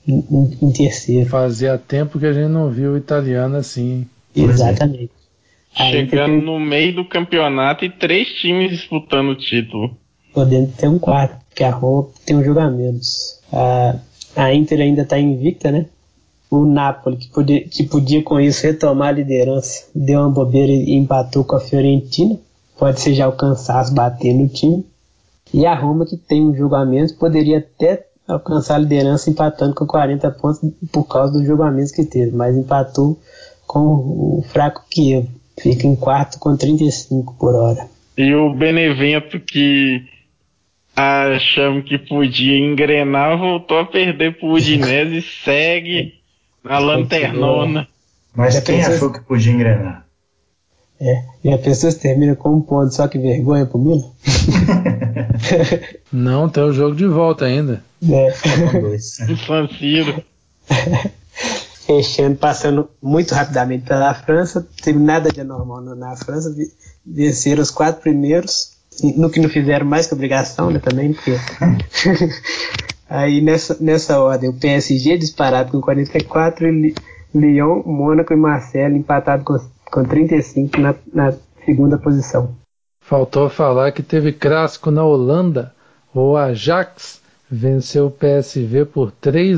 em terceiro. Fazia tempo que a gente não viu o italiano assim. Exatamente. Chegando no meio do campeonato e 3 times disputando o título. Podendo ter um quarto, porque a Roma tem um jogo a menos. A Inter ainda está invicta, né? O Napoli, que podia com isso retomar a liderança, deu uma bobeira e empatou com a Fiorentina. Pode ser já o cansaço bater no time. E a Roma, que tem um jogo a menos, poderia até alcançar a liderança empatando com 40 pontos por causa do jogo a menos que teve, mas empatou com o fraco Kiev. Fica em quarto com 35 por hora. E o Benevento, que achamos que podia engrenar, voltou a perder pro Udinese e segue na lanternona. Mas quem achou que podia engrenar? E a pessoa termina com 1 ponto, só que vergonha pro Milan. Não, tem o jogo de volta ainda. San Siro. Fechando, passando muito rapidamente pela França, teve nada de anormal na França, venceram os 4 primeiros, no que não fizeram mais que obrigação, né, também, porque... Aí nessa ordem, o PSG disparado com 44, e Lyon, Mônaco e Marseille empatado com 35 na segunda posição. Faltou falar que teve clássico na Holanda. O Ajax venceu o PSV por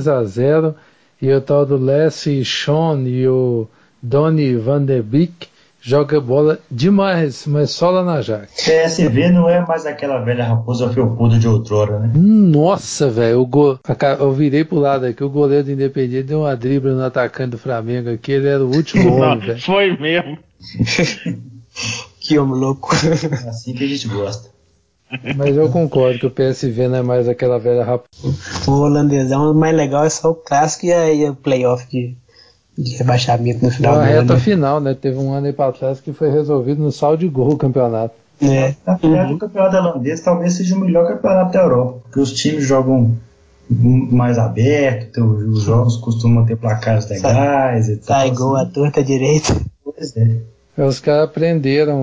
3-0 e o tal do Leslie Sean e o Donny van der Beek joga bola demais, mas só lá na Ajax. PSV não é mais aquela velha raposa felpuda de outrora, né? Nossa, velho, eu virei pro lado aqui, o goleiro do Independiente deu uma dribla no atacante do Flamengo aqui, ele era o último homem, velho. Foi mesmo. Que homem louco. É assim que a gente gosta. Mas eu concordo que o PSV não é mais aquela velha raposa. O holandesão, o mais legal é só o clássico e o playoff de rebaixamento no final do A ano. reta final, né? Teve um ano aí pra trás que foi resolvido no saldo de gol o campeonato. Na verdade, o campeonato holandês talvez seja o melhor campeonato da Europa, porque os times jogam mais aberto, os jogos costumam ter placares legais e tal. Sai gol à torta direita. Pois é. Os caras aprenderam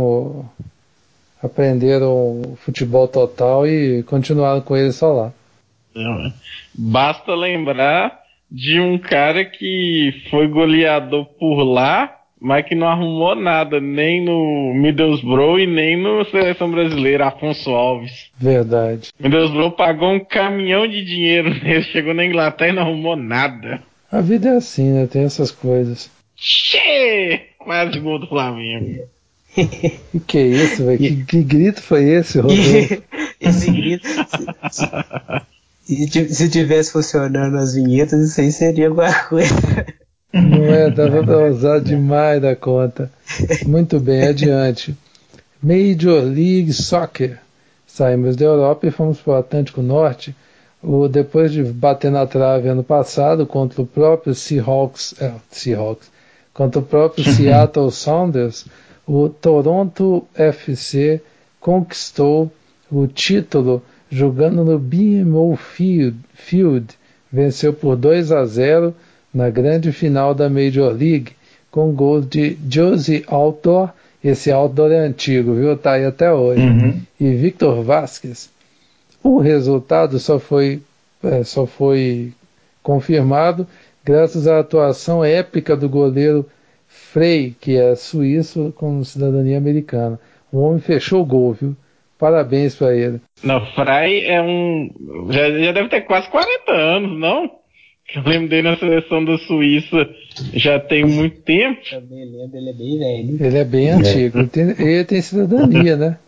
o futebol total e continuaram com ele só lá. Basta lembrar de um cara que foi goleador por lá, mas que não arrumou nada, nem no Middlesbrough e nem no Seleção Brasileira, Afonso Alves. Verdade. Middlesbrough pagou um caminhão de dinheiro nele, chegou na Inglaterra e não arrumou nada. A vida é assim, né? Tem essas coisas. Quase gol do Flamengo. Que é isso, velho? Que grito foi esse, Rodolfo? Esse grito... Se tivesse funcionando as vinhetas, isso aí seria alguma coisa. Não é, dava pra usar demais da conta. Muito bem, adiante. Major League Soccer. Saímos da Europa e fomos para o Atlântico Norte. Depois de bater na trave ano passado contra o próprio contra o próprio Seattle Sounders, o Toronto FC conquistou o título jogando no BMO Field, venceu por 2-0 na grande final da Major League, com gols de Josie Altdor, esse Altdor é antigo, viu? Tá aí até hoje, e Victor Vasquez. O resultado só foi confirmado graças à atuação épica do goleiro Frey, que é suíço com cidadania americana. O homem fechou o gol, viu? Parabéns para ele. Não, Frey é já deve ter quase 40 anos, não? Eu lembro dele na seleção da Suíça já tem muito tempo. Também lembro, ele é bem velho. Ele é bem antigo. Ele tem cidadania, né?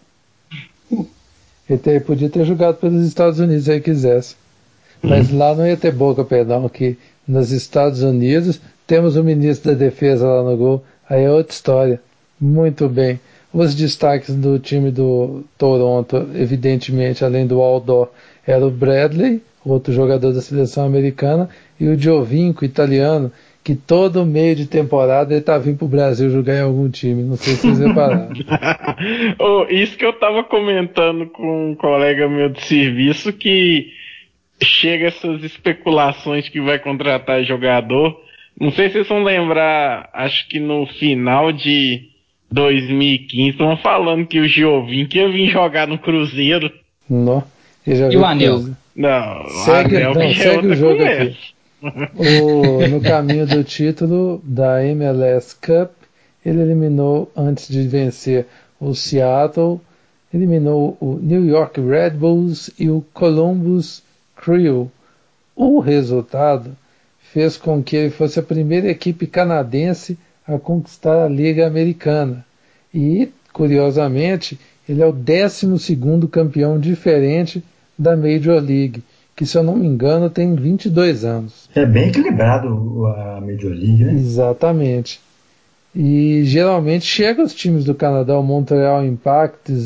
Ele podia ter jogado pelos Estados Unidos se ele quisesse. Mas lá não ia ter boca, perdão, que nos Estados Unidos temos o ministro da Defesa lá no gol. Aí é outra história. Muito bem. Os destaques do time do Toronto, evidentemente, além do Altdor, era o Bradley, outro jogador da seleção americana, e o Giovinco, italiano, que todo meio de temporada ele tá vindo pro Brasil jogar em algum time. Não sei se vocês repararam. Isso que eu tava comentando com um colega meu de serviço, que chega essas especulações que vai contratar jogador. Não sei se vocês vão lembrar, acho que no final de 2015, estão falando que o Giovinco ia vir jogar no Cruzeiro. Não. E o Anel? Não, segue o jogo conversa. Aqui. No caminho do título da MLS Cup, ele eliminou, antes de vencer o Seattle, eliminou o New York Red Bulls e o Columbus Crew. O resultado fez com que ele fosse a primeira equipe canadense a conquistar a Liga Americana. E, curiosamente, ele é o 12º campeão diferente da Major League, que, se eu não me engano, tem 22 anos. É bem equilibrado a Major League, né? Exatamente. E geralmente chega os times do Canadá, o Montreal Impacts,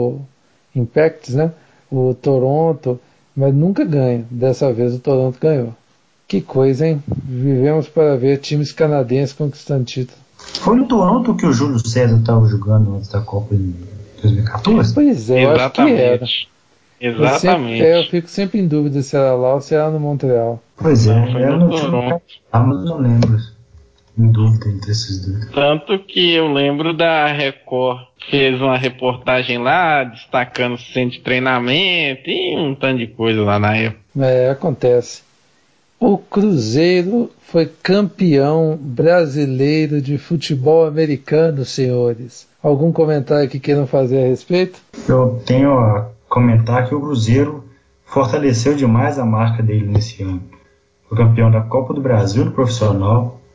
né? O Toronto, mas nunca ganha. Dessa vez o Toronto ganhou. Que coisa, hein? Vivemos para ver times canadenses conquistando título. Foi no Toronto que o Júlio César estava jogando antes da Copa em 2014? Pois é, eu acho que era. Exatamente. Eu fico sempre em dúvida se era lá ou se era no Montreal. Pois é, foi era no no Toronto. Mas não lembro. Em dúvida entre esses dois. Tanto que eu lembro da Record, fez uma reportagem lá, destacando o centro de treinamento e um tanto de coisa lá na época. Acontece. O Cruzeiro foi campeão brasileiro de futebol americano, senhores. Algum comentário que queiram fazer a respeito? Eu tenho a comentar que o Cruzeiro fortaleceu demais a marca dele nesse ano. Foi campeão da Copa do Brasil no profissional,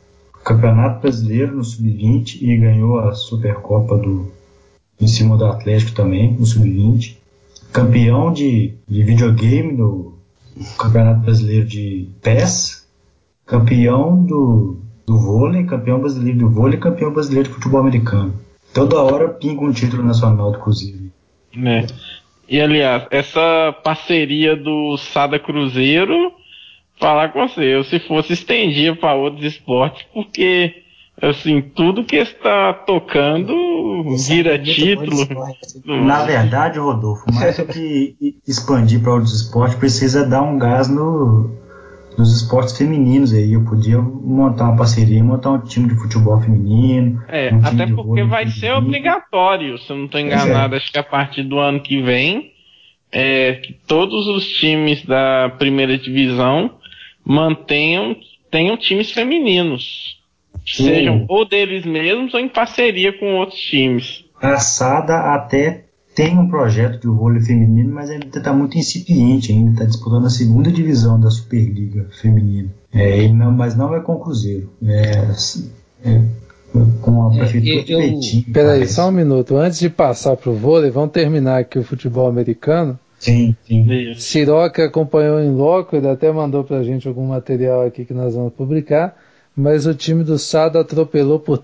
Campeonato Brasileiro no Sub-20 e ganhou a Supercopa em cima do Atlético também, no Sub-20. Campeão de videogame no Campeonato Brasileiro de PES. Campeão do vôlei, campeão brasileiro do vôlei, campeão brasileiro de futebol americano. Toda hora pinga um título nacional do Cruzeiro. Né? E aliás, essa parceria do Sada Cruzeiro, falar com você, eu se fosse estendia para outros esportes, porque assim, tudo que está tocando vira título. Na verdade, Rodolfo, mais do que expandir para outros esportes, precisa dar um gás nos esportes femininos aí. Eu podia montar uma parceria, montar um time de futebol feminino. Até porque vai ser obrigatório, se eu não estou enganado, acho que a partir do ano que vem, que todos os times da primeira divisão tenham times femininos. Sejam ou deles mesmos ou em parceria com outros times. A SADA até tem um projeto de vôlei feminino, mas ainda está muito incipiente, ainda está disputando a segunda divisão da Superliga feminina. Mas não é com o Cruzeiro. Com a prefeitura de Betim. Peraí, só um minuto. Antes de passar para o vôlei, vamos terminar aqui o futebol americano. Sim. Siroca acompanhou em loco, ele até mandou para a gente algum material aqui que nós vamos publicar, mas o time do SADA atropelou por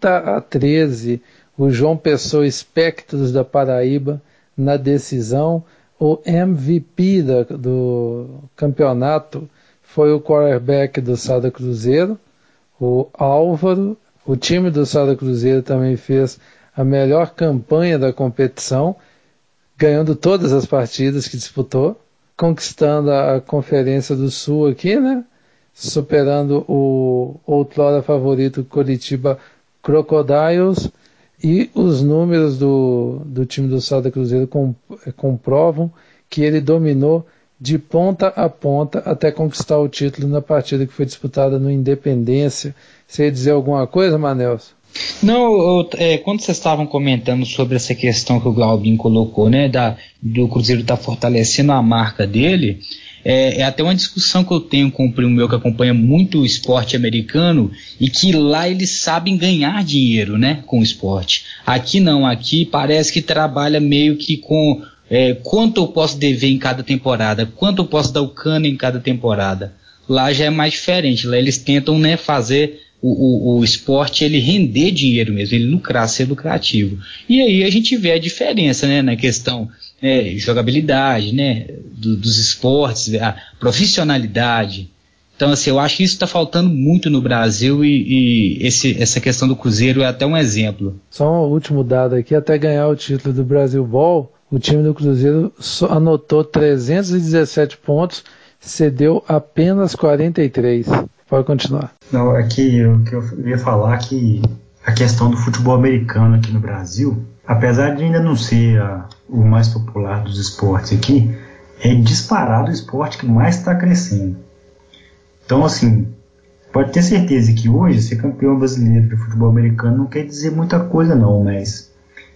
30-13 o João Pessoa Espectros da Paraíba na decisão. O MVP do campeonato foi o quarterback do Sada Cruzeiro, o Álvaro. O time do Sada Cruzeiro também fez a melhor campanha da competição, ganhando todas as partidas que disputou, conquistando a Conferência do Sul aqui, né? Superando o outrora favorito Coritiba Crocodiles. E os números do time do Sada Cruzeiro comprovam que ele dominou de ponta a ponta até conquistar o título na partida que foi disputada no Independência. Você ia dizer alguma coisa, Manelson? Não, quando vocês estavam comentando sobre essa questão que o Glaubin colocou, né, do Cruzeiro estar fortalecendo a marca dele, é até uma discussão que eu tenho com um primo meu que acompanha muito o esporte americano e que lá eles sabem ganhar dinheiro, né, com o esporte. Aqui não, aqui parece que trabalha meio que com quanto eu posso dever em cada temporada, quanto eu posso dar o cano em cada temporada. Lá já é mais diferente, lá eles tentam, né, fazer o esporte ele render dinheiro mesmo, ele lucrar, ser lucrativo. E aí a gente vê a diferença, né, na questão jogabilidade, né, dos esportes, a profissionalidade. Então, assim, eu acho que isso está faltando muito no Brasil e essa questão do Cruzeiro é até um exemplo. Só um último dado aqui, até ganhar o título do Brasil Ball, o time do Cruzeiro anotou 317 pontos, cedeu apenas 43. Pode continuar. Não, é que eu ia falar que a questão do futebol americano aqui no Brasil, apesar de ainda não ser o mais popular dos esportes aqui, é disparado o esporte que mais está crescendo. Então, assim, pode ter certeza que hoje ser campeão brasileiro de futebol americano não quer dizer muita coisa não, mas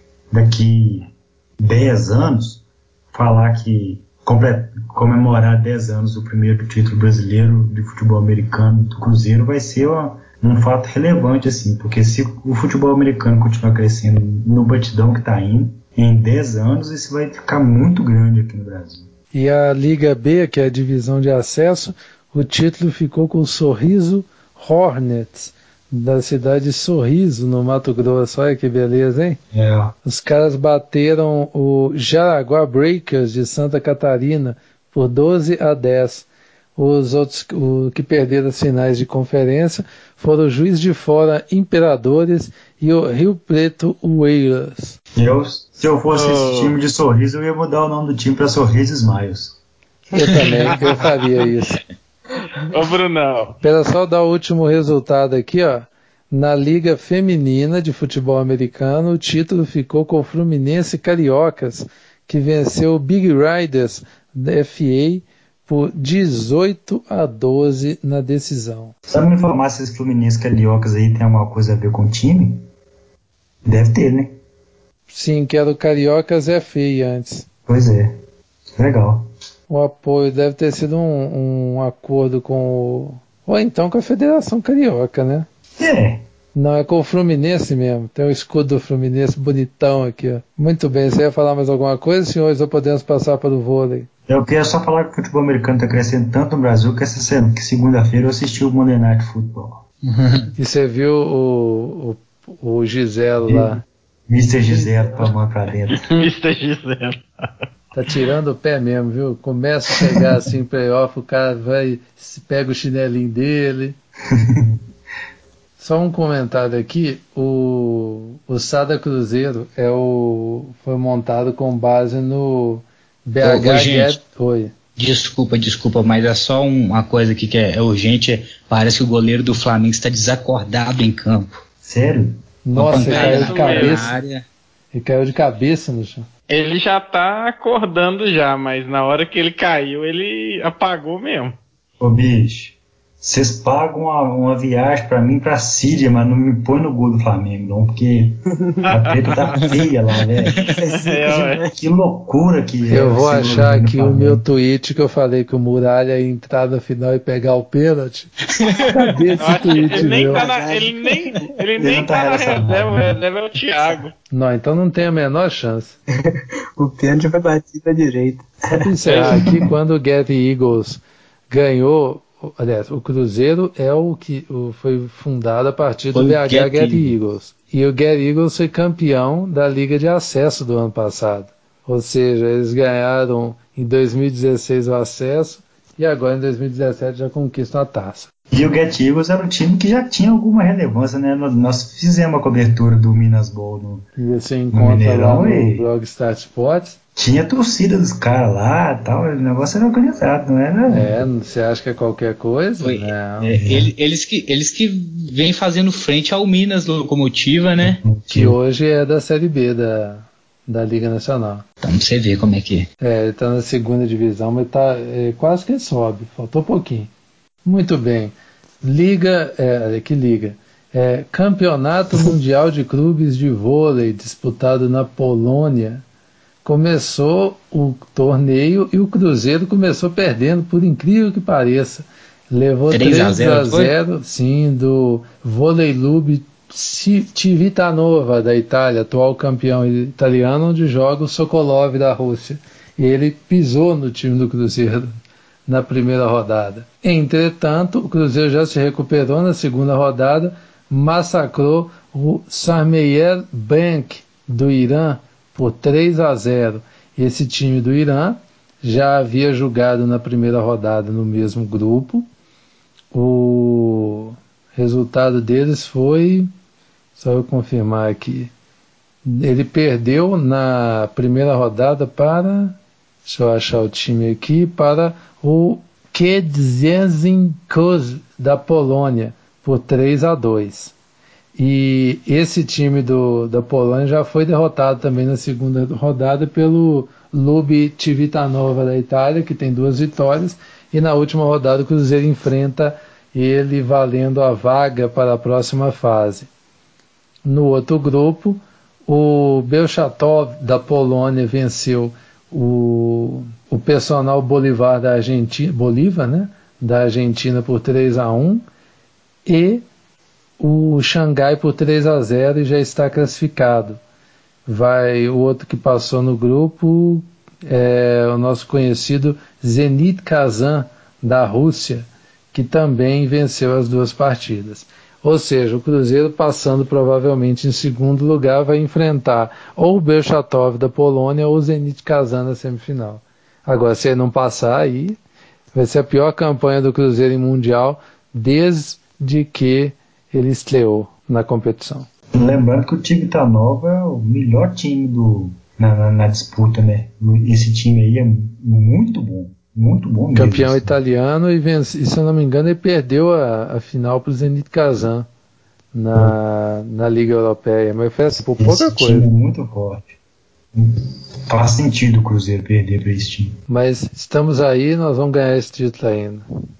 daqui 10 anos, falar que comemorar 10 anos do primeiro título brasileiro de futebol americano do Cruzeiro vai ser um fato relevante, assim, porque se o futebol americano continuar crescendo no batidão que está indo, em 10 anos isso vai ficar muito grande aqui no Brasil. E a Liga B, que é a divisão de acesso, o título ficou com o Sorriso Hornets, da cidade de Sorriso, no Mato Grosso. Olha que beleza, hein? Os caras bateram o Jaraguá Breakers de Santa Catarina por 12-10. Os outros que perderam as finais de conferência foram o Juiz de Fora Imperadores e o Rio Preto Whalers. Se eu fosse esse time de Sorriso, eu ia mudar o nome do time para Sorriso Smiles. Eu também, eu faria isso. Ô, Brunão. Espera só dar o último resultado aqui, ó. Na Liga Feminina de Futebol Americano, o título ficou com o Fluminense Cariocas, que venceu o Big Riders da FA por 18-12 na decisão. Sabe me informar se esse Fluminense Cariocas aí tem alguma coisa a ver com o time? Deve ter, né? Sim, que era o Cariocas FA antes. Pois é, legal. O apoio deve ter sido um acordo com ou então com a Federação Carioca, né? Não, é com o Fluminense mesmo. Tem o escudo do Fluminense bonitão aqui, ó. Muito bem, você ia falar mais alguma coisa, senhores, ou podemos passar para o vôlei? Eu queria só falar que o futebol americano está crescendo tanto no Brasil que segunda-feira eu assisti o Monday Night Football. E você viu o Giselo lá? Mr. Giselo tomando pra dentro. Mr. Giselo. Tá tirando o pé mesmo, viu? Começa a pegar assim playoff, o cara vai, pega o chinelinho dele. Só um comentário aqui, o Sada Cruzeiro foi montado com base no BH gente, Oi. Desculpa, mas é só uma coisa aqui que é urgente. Parece que o goleiro do Flamengo está desacordado em campo. Sério? Nossa, ele caiu de cabeça. Ele caiu de cabeça no chão. Ele já tá acordando já, mas na hora que ele caiu, ele apagou mesmo. Ô bicho, vocês pagam uma viagem pra mim pra Síria, mas não me põe no gol do Flamengo, não, porque a treta tá feia lá, velho. Que loucura que é. Eu vou achar aqui o meu tweet que eu falei que o Muralha ia entrar na final e pegar o pênalti. Cadê esse tweet, meu? Ele nem tá na reserva, é o Thiago. Não, então não tem a menor chance. O pênalti foi batido à direita. Só pra encerrar aqui, quando o Getty Eagles ganhou. Aliás, o Cruzeiro é o que foi fundado a partir do BH Getty Eagles. E o Getty Eagles foi campeão da Liga de Acesso do ano passado. Ou seja, eles ganharam em 2016 o acesso e agora em 2017 já conquistam a taça. E o Getty Eagles era um time que já tinha alguma relevância, né? Nós fizemos a cobertura do Minas Bowl e você encontra lá no blog Start Sports. Tinha torcida dos caras lá e tal, o negócio era organizado, não era? Você acha que é qualquer coisa? Não. Eles que vêm fazendo frente ao Minas Locomotiva, né? Que hoje é da Série B da Liga Nacional. Então você vê como é que é. Ele tá na segunda divisão, mas tá quase que sobe, faltou pouquinho. Muito bem. Campeonato Mundial de Clubes de Vôlei disputado na Polônia. Começou o torneio e o Cruzeiro começou perdendo, por incrível que pareça. Levou 3-0, sim, do Vôlei Clube Civitanova da Itália, atual campeão italiano, onde joga o Sokolov da Rússia. E ele pisou no time do Cruzeiro na primeira rodada. Entretanto, o Cruzeiro já se recuperou na segunda rodada, massacrou o Sarmeyer Bank do Irã por 3-0. Esse time do Irã já havia jogado na primeira rodada no mesmo grupo. O resultado deles foi, só eu confirmar aqui, ele perdeu na primeira rodada deixa eu achar o time aqui, para o Kędzierzyn-Koźle da Polônia por 3-2. E esse time da Polônia já foi derrotado também na segunda rodada pelo Lubi Civitanova da Itália, que tem 2 vitórias, e na última rodada o Cruzeiro enfrenta ele valendo a vaga para a próxima fase. No outro grupo, o Bełchatów da Polônia venceu o Personal Bolívar da Argentina, da Argentina por 3-1, e o Xangai por 3-0 e já está classificado. O outro que passou no grupo é o nosso conhecido Zenit Kazan da Rússia, que também venceu as 2 partidas. Ou seja, o Cruzeiro, passando provavelmente em segundo lugar, vai enfrentar ou o Bełchatów da Polônia ou o Zenit Kazan na semifinal. Agora, se ele não passar aí, vai ser a pior campanha do Cruzeiro em Mundial desde que ele estreou na competição. Lembrando que o Civitanova é o melhor time na disputa, né? Esse time aí é muito bom mesmo. Campeão italiano e se eu não me engano, ele perdeu a final para o Zenit Kazan na Liga Europeia, mas foi assim, por pouca coisa. Esse time é muito forte. Faz sentido o Cruzeiro perder para esse time. Mas estamos aí, nós vamos ganhar esse título ainda.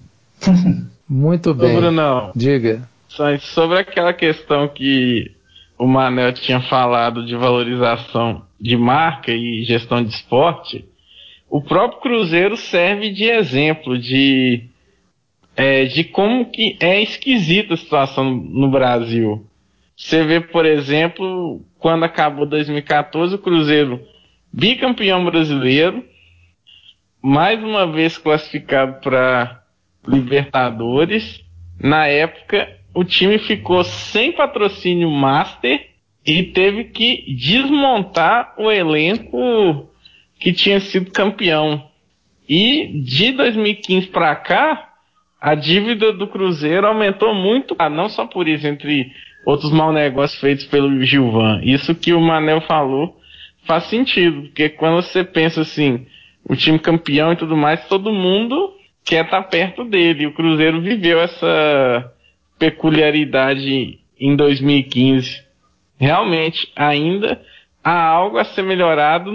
Muito bem. Ô, Brunão, diga. Sobre aquela questão que o Manel tinha falado de valorização de marca e gestão de esporte, o próprio Cruzeiro serve de exemplo de de como que é esquisita a situação no Brasil. Você vê, por exemplo, quando acabou 2014, o Cruzeiro bicampeão brasileiro, mais uma vez classificado para Libertadores. Na época, o time ficou sem patrocínio master e teve que desmontar o elenco que tinha sido campeão. E de 2015 para cá, a dívida do Cruzeiro aumentou muito, não só por isso, entre outros maus negócios feitos pelo Gilvan. Isso que o Manel falou faz sentido, porque quando você pensa assim, o time campeão e tudo mais, todo mundo quer estar perto dele. E o Cruzeiro viveu essa peculiaridade em 2015. Realmente, ainda há algo a ser melhorado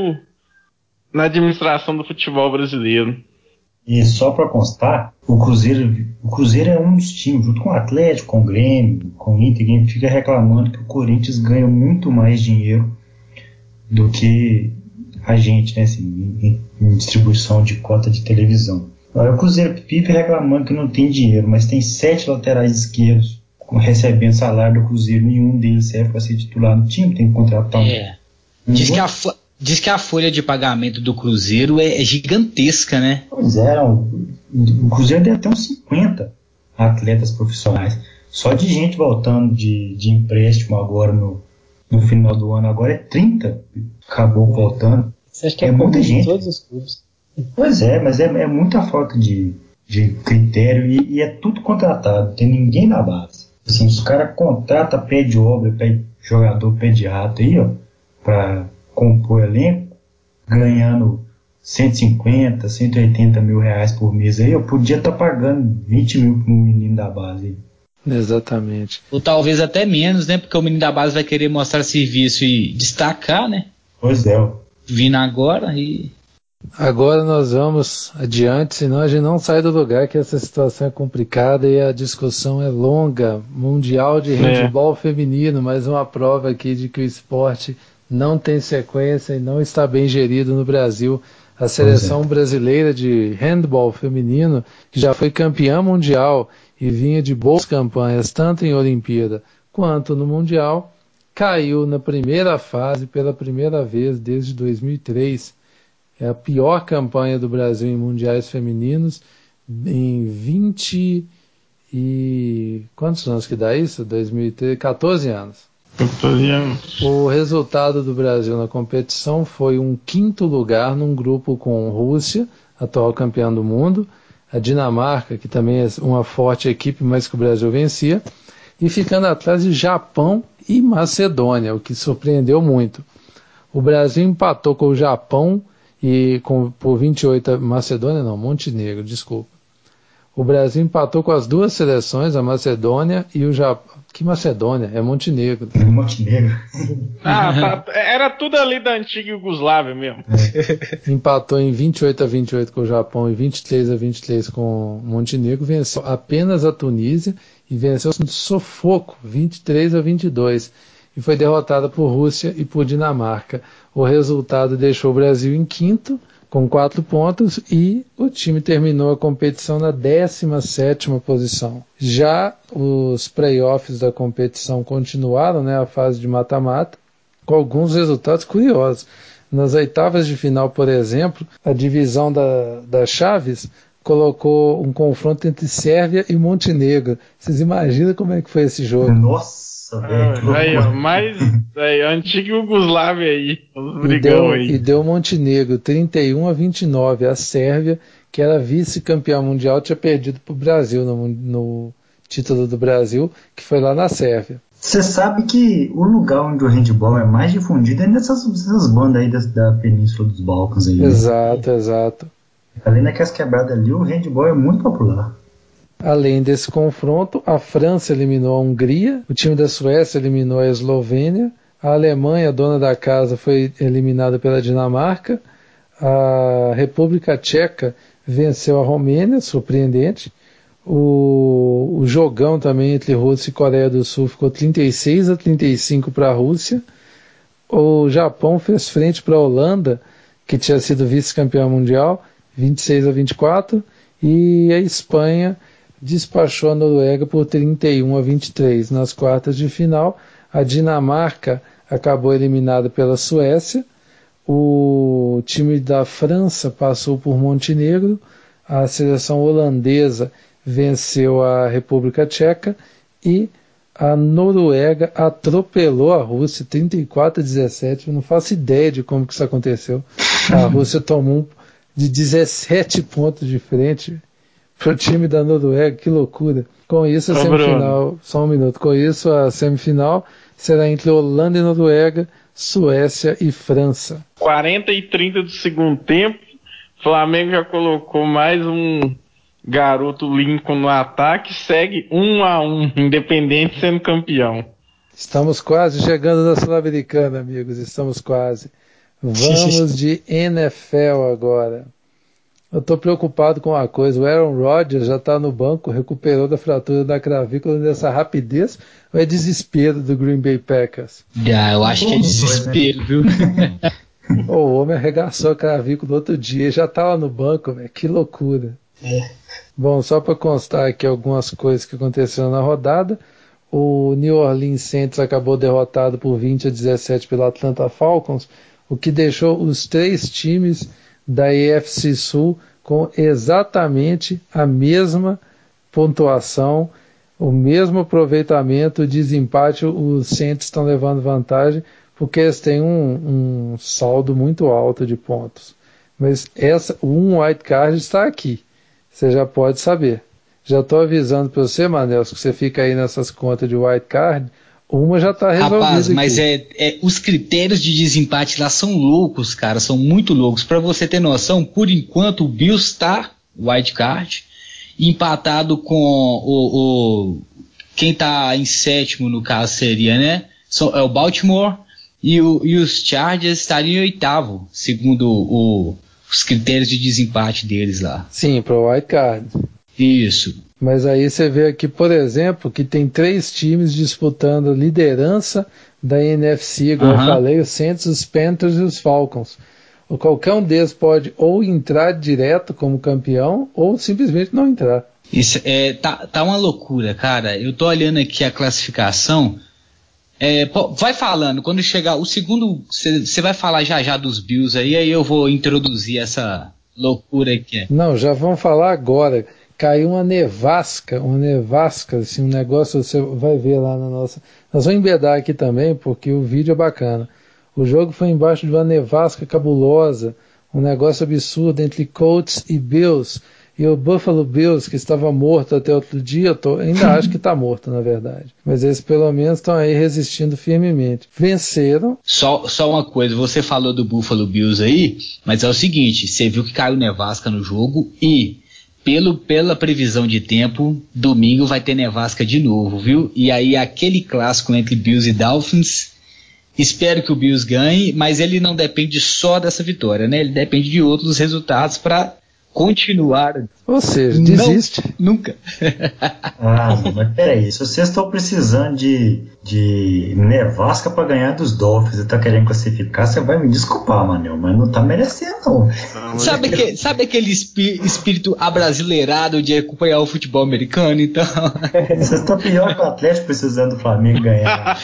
na administração do futebol brasileiro. E só para constar, o Cruzeiro é um dos times, junto com o Atlético, com o Grêmio, com o Inter, que fica reclamando que o Corinthians ganha muito mais dinheiro do que a gente, né, assim, em distribuição de cota de televisão. Agora, o Cruzeiro vive reclamando que não tem dinheiro, mas tem 7 laterais esquerdos recebendo salário do Cruzeiro, nenhum deles serve para ser titular no time, tem que contratar Diz que a folha de pagamento do Cruzeiro é gigantesca, né? Pois é, o Cruzeiro deve ter uns 50 atletas profissionais. Só de gente voltando de empréstimo agora no final do ano, agora é 30. Acabou voltando. Você acha que é muita gente? Todos os clubes. Pois é, mas é muita falta de critério e é tudo contratado, não tem ninguém na base. Assim, os caras contratam, pede obra, pede jogador, pede rato aí, ó, pra compor elenco, ganhando 150, 180 mil reais por mês aí, eu podia estar pagando 20 mil para um menino da base. Exatamente. Ou talvez até menos, né? Porque o menino da base vai querer mostrar serviço e destacar, né? Pois é. Vindo agora e... Agora nós vamos adiante, senão a gente não sai do lugar, que essa situação é complicada e a discussão é longa. Mundial de handebol feminino, mais uma prova aqui de que o esporte não tem sequência e não está bem gerido no Brasil. A seleção brasileira de handball feminino, que já foi campeã mundial e vinha de boas campanhas, tanto em Olimpíada quanto no Mundial, caiu na primeira fase pela primeira vez desde 2003. É a pior campanha do Brasil em mundiais femininos em 20 e... quantos anos que dá isso? 2003, 14 anos. 14 anos. O resultado do Brasil na competição foi um 5º lugar num grupo com Rússia, atual campeã do mundo, a Dinamarca, que também é uma forte equipe, mas que o Brasil vencia, e ficando atrás de Japão e Macedônia, o que surpreendeu muito. O Brasil empatou com o Japão por 28, Montenegro, desculpa. O Brasil empatou com as duas seleções, a Macedônia e o Japão. Que Macedônia? É Montenegro. Montenegro. Era tudo ali da antiga Iugoslávia mesmo. Empatou em 28-28 com o Japão e 23-23 com Montenegro. Venceu apenas a Tunísia e venceu no sufoco, 23-22. E foi derrotada por Rússia e por Dinamarca. O resultado deixou o Brasil em 5º, com 4 pontos, e o time terminou a competição na 17ª posição. Já os playoffs da competição continuaram, né, a fase de mata-mata, com alguns resultados curiosos. Nas oitavas de final, por exemplo, a divisão da Chaves colocou um confronto entre Sérvia e Montenegro. Vocês imaginam como é que foi esse jogo? Nossa, velho. Aí, ó, mais antiga Iugoslávia aí. E deu Montenegro 31-29. A Sérvia, que era vice-campeã mundial, tinha perdido para o Brasil no título do Brasil, que foi lá na Sérvia. Você sabe que o lugar onde o handball é mais difundido é nessas bandas aí da Península dos Balcãs aí. Exato, né? Exato. Além daquelas quebradas ali, o handball é muito popular. Além desse confronto, a França eliminou a Hungria, o time da Suécia eliminou a Eslovênia, a Alemanha, dona da casa, foi eliminada pela Dinamarca, a República Tcheca venceu a Romênia, surpreendente. O jogão também entre Rússia e Coreia do Sul ficou 36-35 para a Rússia. O Japão fez frente para a Holanda, que tinha sido vice-campeã mundial, 26-24, e a Espanha despachou a Noruega por 31-23. Nas quartas de final, a Dinamarca acabou eliminada pela Suécia, o time da França passou por Montenegro, a seleção holandesa venceu a República Tcheca e a Noruega atropelou a Rússia 34-17. Eu não faço ideia de como que isso aconteceu. A Rússia tomou de 17 pontos de frente para o time da Noruega. Que loucura. Com isso, a semifinal... Só um minuto. Com isso, a semifinal será entre Holanda e Noruega, Suécia e França. 40 e 30 do segundo tempo. Flamengo já colocou mais um garoto Lincoln no ataque, segue 1-1, Independente sendo campeão. Estamos quase chegando na Sul-Americana, amigos, estamos quase. Vamos de NFL agora. Eu estou preocupado com uma coisa, o Aaron Rodgers já está no banco, recuperou da fratura da clavícula nessa rapidez, ou é desespero do Green Bay Packers? Eu acho que é desespero, viu? O homem arregaçou a clavícula no outro dia, já estava no banco, véio, que loucura. Bom, só para constar aqui algumas coisas que aconteceram na rodada, o New Orleans Saints acabou derrotado por 20-17 pelo Atlanta Falcons, o que deixou os 3 times da AFC Sul com exatamente a mesma pontuação, o mesmo aproveitamento, desempate. Os Saints estão levando vantagem porque eles têm um saldo muito alto de pontos. Mas um wild card está aqui. Você já pode saber. Já estou avisando para você, Manels, que você fica aí nessas contas de wild card, uma já está resolvida. Rapaz, mas os critérios de desempate lá são loucos, cara, são muito loucos. Para você ter noção, por enquanto o Bills está wild card, empatado com quem está em sétimo, no caso seria, né? É o Baltimore e os Chargers estariam em oitavo, segundo os critérios de desempate deles lá. Sim, para o wild card. Isso. Mas aí você vê aqui, por exemplo, que tem 3 times disputando liderança da NFC, igual eu falei, os Saints, os Panthers e os Falcons. Qualquer um deles pode ou entrar direto como campeão ou simplesmente não entrar. Isso tá uma loucura, cara. Eu tô olhando aqui a classificação. Vai falando, quando chegar o segundo, você vai falar já dos Bills aí eu vou introduzir essa loucura que é. Não, já vamos falar agora. Caiu uma nevasca, assim, um negócio, você vai ver lá na nossa... Nós vamos embedar aqui também, porque o vídeo é bacana. O jogo foi embaixo de uma nevasca cabulosa, um negócio absurdo entre Colts e Bills. E o Buffalo Bills, que estava morto até outro dia, ainda acho que está morto, na verdade. Mas eles pelo menos estão aí resistindo firmemente. Venceram. Só uma coisa, você falou do Buffalo Bills aí, mas é o seguinte, você viu que caiu nevasca no jogo e... Pela previsão de tempo, domingo vai ter nevasca de novo, viu? E aí aquele clássico entre Bills e Dolphins, espero que o Bills ganhe, mas ele não depende só dessa vitória, né? Ele depende de outros resultados para continuar. Ou seja, desiste. Nunca. Mas peraí, se vocês estão precisando de nevasca para ganhar dos Dolphins e tá querendo classificar, você vai me desculpar, Manel, mas não tá merecendo, não. Sabe aquele espírito abrasileirado de acompanhar o futebol americano, então? Vocês estão pior que o Atlético precisando do Flamengo ganhar.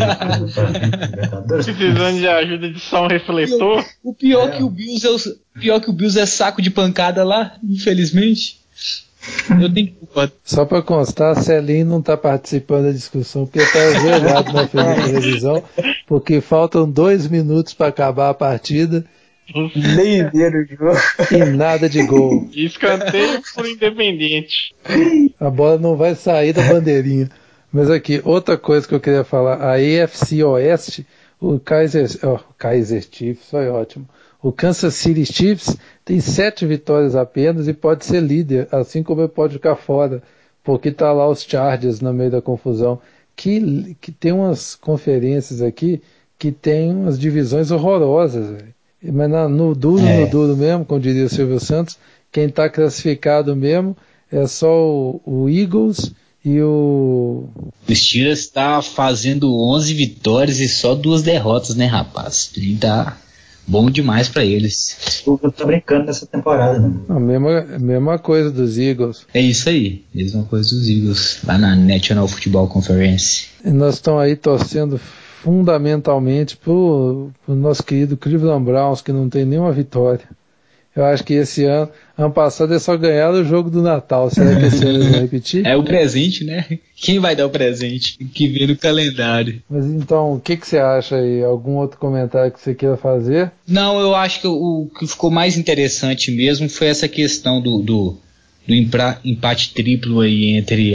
Precisando de ajuda de só um refletor. O pior que o Bills é saco de pancada lá, infelizmente. Eu tenho que... Só para constar, Celinho não está participando da discussão porque está ajoelhado na frente da televisão, porque faltam 2 minutos para acabar a partida. Nem ver o jogo. E nada de gol. Escanteio por Independente. A bola não vai sair da bandeirinha. Mas aqui, outra coisa que eu queria falar, a AFC Oeste, o Kaiser Chiefs, foi ótimo. O Kansas City Chiefs tem 7 vitórias apenas e pode ser líder, assim como ele pode ficar fora, porque está lá os Chargers no meio da confusão, que tem umas conferências aqui que tem umas divisões horrorosas, véio. Mas no duro mesmo, como diria o Silvio Santos, quem está classificado mesmo é só o Eagles e o... O Steelers está fazendo 11 vitórias e só 2 derrotas, né, rapaz? Ele tá bom demais pra eles. O Eagles tá brincando nessa temporada, né? A mesma coisa dos Eagles. É isso aí, mesma coisa dos Eagles, lá na National Football Conference. E nós estamos aí torcendo fundamentalmente pro nosso querido Cleveland Browns, que não tem nenhuma vitória. Eu acho que esse ano passado eles só ganharam o jogo do Natal. Será que esse ano eles vão repetir? É o presente, né? Quem vai dar o presente? Que vê no calendário. Mas então, o que você acha aí? Algum outro comentário que você queira fazer? Não, eu acho que o que ficou mais interessante mesmo foi essa questão do empate triplo aí entre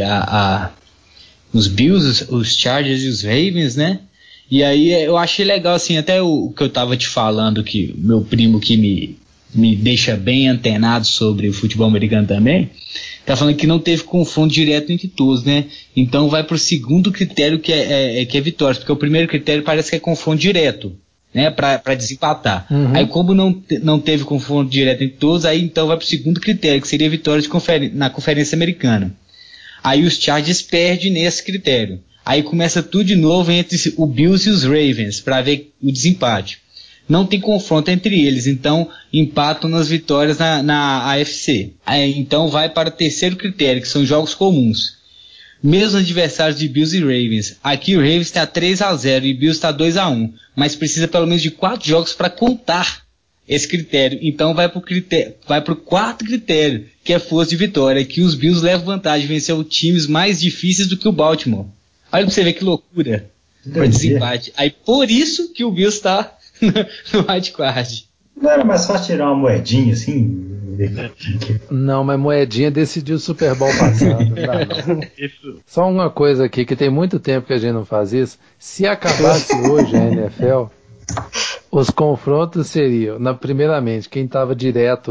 os Bills, os Chargers e os Ravens, né? E aí eu achei legal, assim, até o que eu tava te falando, que meu primo que me deixa bem antenado sobre o futebol americano também, tá falando que não teve confronto direto entre todos, né? Então vai pro segundo critério que é vitórias, porque o primeiro critério parece que é confronto direto, né? Pra desempatar. Uhum. Aí como não teve confronto direto entre todos, aí então vai pro segundo critério, que seria vitórias na Conferência Americana. Aí os Chargers perdem nesse critério. Aí começa tudo de novo entre o Bills e os Ravens, para ver o desempate. Não tem confronto entre eles, então empatam nas vitórias na AFC. Aí, então vai para o terceiro critério, que são jogos comuns. Mesmos adversários de Bills e Ravens. Aqui o Ravens está 3-0 e o Bills está 2-1, mas precisa pelo menos de 4 jogos para contar esse critério. Então vai para o quarto critério, que é força de vitória, que os Bills levam vantagem, venceu times mais difíceis do que o Baltimore. Olha pra você ver que loucura. Para desempate. Aí por isso que o Bills está no wildcard. Não era mais fácil tirar uma moedinha assim? Não, mas moedinha decidiu o Super Bowl passado. Não. Só uma coisa aqui, que tem muito tempo que a gente não faz isso. Se acabasse hoje a NFL, os confrontos seriam, primeiramente, quem estava direto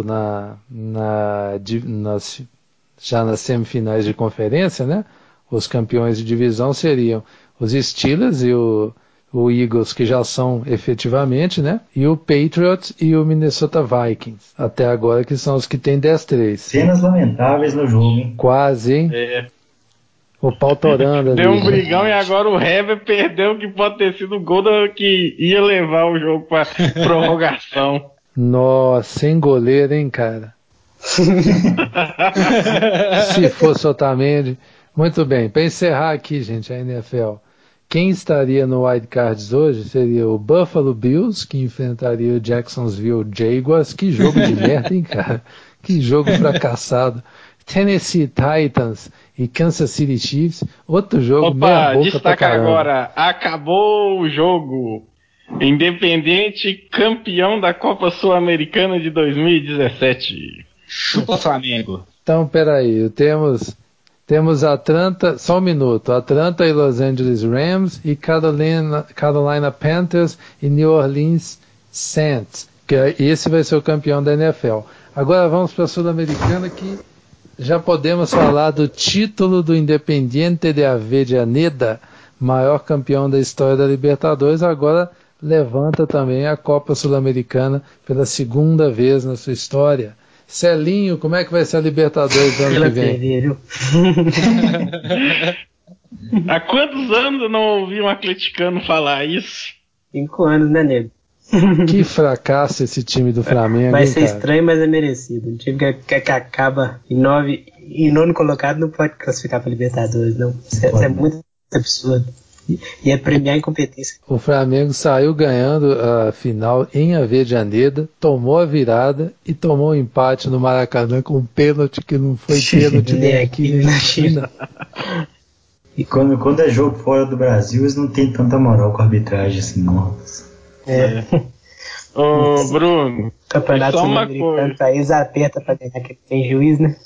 já nas semifinais de conferência, né? Os campeões de divisão seriam os Steelers e o Eagles, que já são efetivamente, né? E o Patriots e o Minnesota Vikings. Até agora, que são os que têm 10-3. Cenas lamentáveis no jogo, hein? Quase, hein? É. O pau torando ali. Deu um brigão e agora o Hever perdeu o que pode ter sido o gol que ia levar o jogo para prorrogação. Nossa, sem goleiro, hein, cara? Se fosse Otamendi. Muito bem, para encerrar aqui, gente, a NFL. Quem estaria no wildcards hoje seria o Buffalo Bills, que enfrentaria o Jacksonville Jaguars. Que jogo de merda, hein, cara? Que jogo fracassado. Tennessee Titans e Kansas City Chiefs. Outro jogo, meia boca destaca pra caramba. agora. Acabou o jogo. Independente campeão da Copa Sul-Americana de 2017. Chupa Flamengo. Então, peraí, temos Atlanta, só um minuto, Atlanta e Los Angeles Rams e Carolina Panthers e New Orleans Saints, que esse vai ser o campeão da NFL. Agora vamos para a Sul-Americana, que já podemos falar do título do Independiente de Avellaneda, maior campeão da história da Libertadores. Agora levanta também a Copa Sul-Americana pela segunda vez na sua história. Celinho, como é que vai ser a Libertadores ano que vem? Há quantos anos eu não ouvi um atleticano falar isso? 5 anos, né, nego? Que fracasso esse time do Flamengo. Vai ser cara? Estranho, mas é merecido. Um time que acaba em nono colocado não pode classificar para Libertadores, não. Isso é muito absurdo. E é premiar a incompetência. O Flamengo saiu ganhando a final em Avellaneda, tomou a virada e tomou um empate no Maracanã com um pênalti que não foi pênalti nem aqui nem na China. E quando é jogo fora do Brasil, eles não tem tanta moral com a arbitragem assim, não. Ô, Bruno, Campeonato Sul-Americano, país aperta pra ganhar, que tem juiz, né?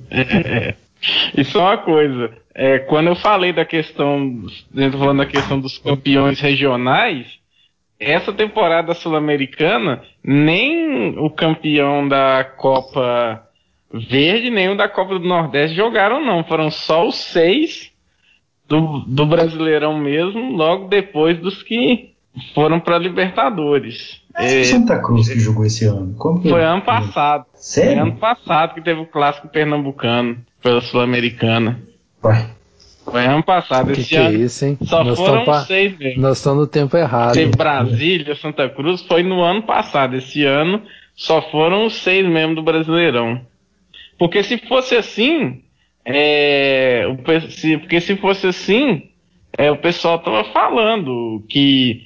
E só uma coisa, quando eu falei da questão, falando da questão dos campeões regionais, essa temporada sul-americana, nem o campeão da Copa Verde, nem o da Copa do Nordeste jogaram não, foram só os 6 do Brasileirão mesmo, logo depois dos que foram para Libertadores. Santa Cruz que jogou esse ano. Como que foi ano passado. Sério? Foi ano passado que teve o clássico pernambucano pela Sul-Americana. Ué. Foi ano passado. Esse ano é isso, hein? só foram 6 mesmo. Nós estamos no tempo errado. Teve Brasília, Santa Cruz, foi no ano passado. Esse ano só foram os 6 mesmo do Brasileirão. Porque se fosse assim, o pessoal tava falando que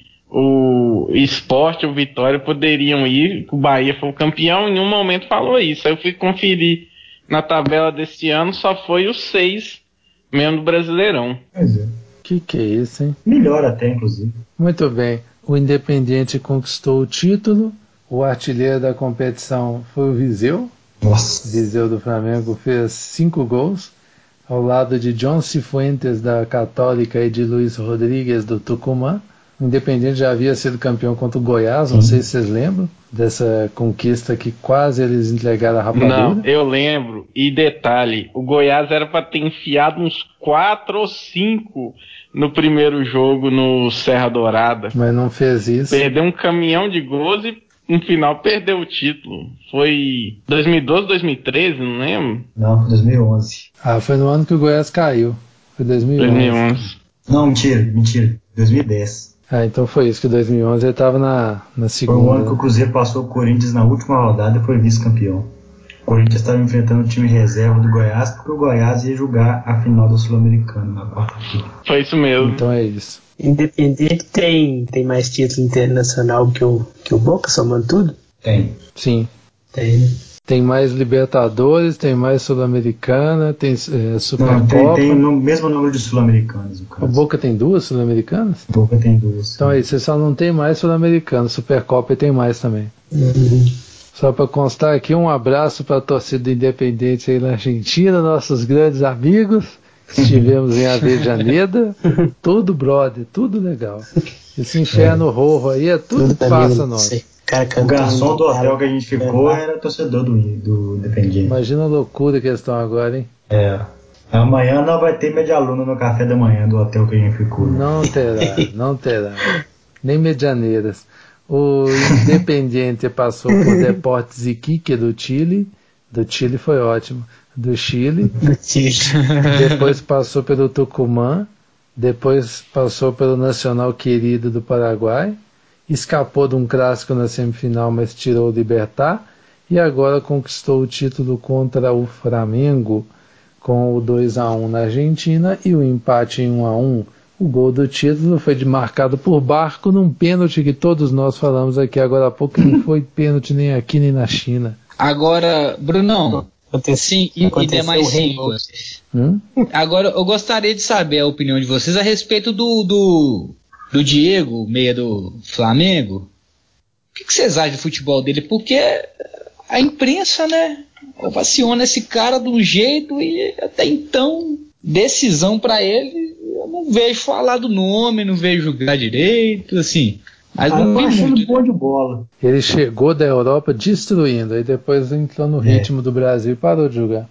o Sport e o Vitória poderiam ir, que o Bahia foi o campeão, em nenhum momento falou isso. Aí eu fui conferir na tabela desse ano, só foi os 6 mesmo do Brasileirão. Pois é. Que é isso, hein? Melhor até, inclusive. Muito bem. O Independiente conquistou o título. O artilheiro da competição foi o Viseu. Nossa. Viseu do Flamengo fez 5 gols. Ao lado de John Cifuentes da Católica e de Luiz Rodrigues do Tucumã. O Independiente já havia sido campeão contra o Goiás, não sei se vocês lembram dessa conquista que quase eles entregaram a rapadura. Não, eu lembro. E detalhe, o Goiás era para ter enfiado uns 4 ou 5 no primeiro jogo no Serra Dourada. Mas não fez isso. Perdeu um caminhão de gols e no final perdeu o título. Foi 2012, 2013, não lembro? Não, 2011. Ah, foi no ano que o Goiás caiu. Foi 2011. Não, mentira. 2010. Ah, então foi isso, que 2011 ele estava na segunda. Foi o ano que o Cruzeiro passou o Corinthians na última rodada e foi vice-campeão. O Corinthians estava enfrentando o time reserva do Goiás, porque o Goiás ia jogar a final do Sul-Americano na quarta-feira. Foi isso mesmo. Então é isso. Independente tem mais título internacional que o Boca, somando tudo? Tem. Sim. Tem, né? Tem mais Libertadores, tem mais Sul-Americana, tem Supercopa. Tem o mesmo número de Sul-Americanos. O Boca tem 2 Sul-Americanas? O Boca tem 2. Então é isso, você só não tem mais Sul-Americano, Supercopa tem mais também. Só para constar aqui, um abraço para a torcida independente aí na Argentina, nossos grandes amigos. Estivemos em Avejaneda, tudo brother, tudo legal. Esse inferno horror aí é tudo que passa nós. O garçom do hotel que a gente ficou era torcedor do Independiente. Imagina a loucura que eles estão agora, hein? Amanhã não vai ter medialuno no café da manhã do hotel que a gente ficou. Não terá. Nem medianeiras. O Independiente passou por Deportes Iquique do Chile. Do Chile foi ótimo. Do Chile. Depois passou pelo Tucumã. Depois passou pelo Nacional Querido do Paraguai. Escapou de um clássico na semifinal, mas tirou o Libertad. E agora conquistou o título contra o Flamengo com o 2-1 na Argentina e o empate em 1-1. O gol do título foi marcado por Barco num pênalti que todos nós falamos aqui agora há pouco, que não foi pênalti nem aqui nem na China. Agora, Brunão, sim, e demais senhores. Agora, eu gostaria de saber a opinião de vocês a respeito do Diego, meia do Flamengo. O que vocês acham do futebol dele? Porque a imprensa, né, ovaciona esse cara de um jeito e até então, decisão pra ele, eu não vejo falar do nome, não vejo jogar direito, assim. Mas eu tô achando muito bom de bola. Ele chegou da Europa destruindo, aí depois entrou no ritmo do Brasil e parou de jogar.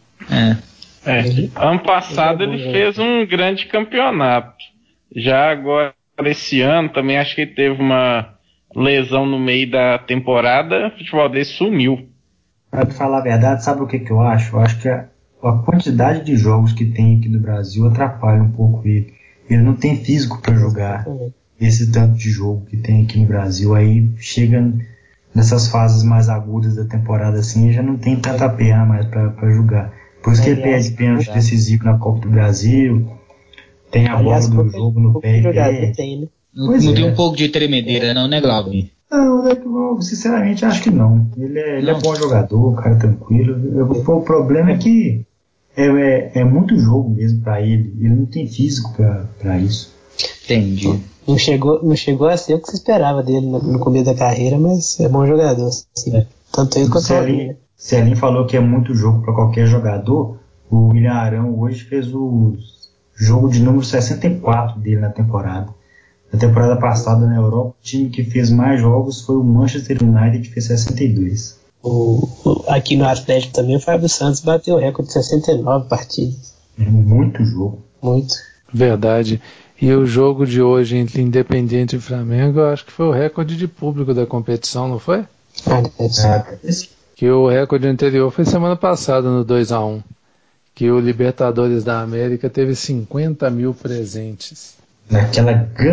Ano passado ele fez um grande campeonato. Já agora, esse ano, também acho que ele teve uma lesão no meio da temporada, o futebol dele sumiu. Pra te falar a verdade, sabe o que eu acho? Eu acho que a quantidade de jogos que tem aqui no Brasil atrapalha um pouco ele. Ele não tem físico para jogar esse tanto de jogo que tem aqui no Brasil. Aí chega nessas fases mais agudas da temporada assim, já não tem tanta perna mais para jogar. Por isso que ele perde pênalti decisivo na Copa do Brasil, tem a bola do jogo no pé. Não tem um pouco de tremedeira não, né, Glauber? Não, eu sinceramente acho que não. Ele é bom jogador, um cara tranquilo. O problema é que é muito jogo mesmo pra ele. Ele não tem físico pra isso. Entendi. Não chegou a ser o que se esperava dele no começo da carreira, mas é bom jogador. Assim. Tanto ele quanto o Celinho falou que é muito jogo pra qualquer jogador. O William Arão hoje fez o jogo de número 64 dele na temporada. Na temporada passada na Europa, o time que fez mais jogos foi o Manchester United, que fez 62. Aqui no Atlético também o Fábio Santos bateu o recorde de 69 partidas. Muito jogo. Muito. Verdade. E o jogo de hoje entre Independiente e Flamengo, eu acho que foi o recorde de público da competição, não foi? Deve ser. Que o recorde anterior foi semana passada no 2-1. que o Libertadores da América teve 50 mil presentes. Naquela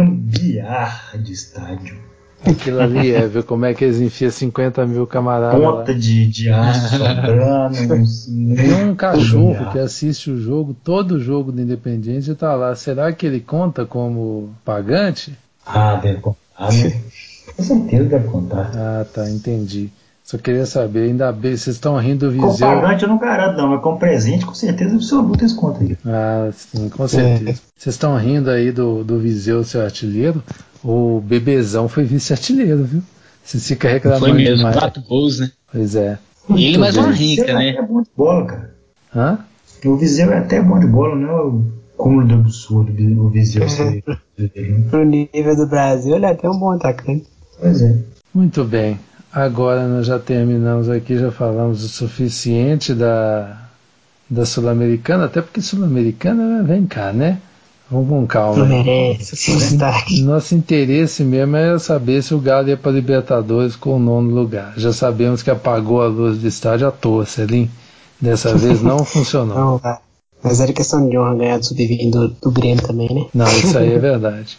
gambiarra de estádio. Aquilo ali viu como é que eles enfiam 50 mil camaradas Ponta lá. de aço sobrando. Tem um cachorro que assiste o jogo, todo jogo do Independiente e tá lá. Será que ele conta como pagante? Deve contar, né? Com certeza deve contar. Tá, entendi. Só queria saber, ainda bem, vocês estão rindo do Viseu. Com pagante eu não garanto não, mas com presente com certeza absoluta eles contam aí. Sim, com certeza. Vocês estão rindo aí do Viseu, seu artilheiro? O Bebezão foi vice-artilheiro, viu? Vocês ficam reclamando foi mesmo, demais. 4 gols, né? Pois é. Ele mais uma rica, né? É bom de bola, cara. Hã? O Viseu é até bom de bola, não é o cúmulo do absurdo o Viseu ser. Pro nível do Brasil, ele é até um bom atacante. Pois é. Muito bem. Agora nós já terminamos aqui, já falamos o suficiente da Sul-Americana, até porque Sul-Americana vem cá, né? Vamos com calma. Não merece esse destaque. Nosso interesse mesmo é saber se o Galo ia para Libertadores com o 9º lugar. Já sabemos que apagou a luz do estádio à toa, Celim. Dessa vez não funcionou. Não, cara. Mas era questão de honra ganhar do sub-20 do Grêmio também, né? Não, isso aí é verdade.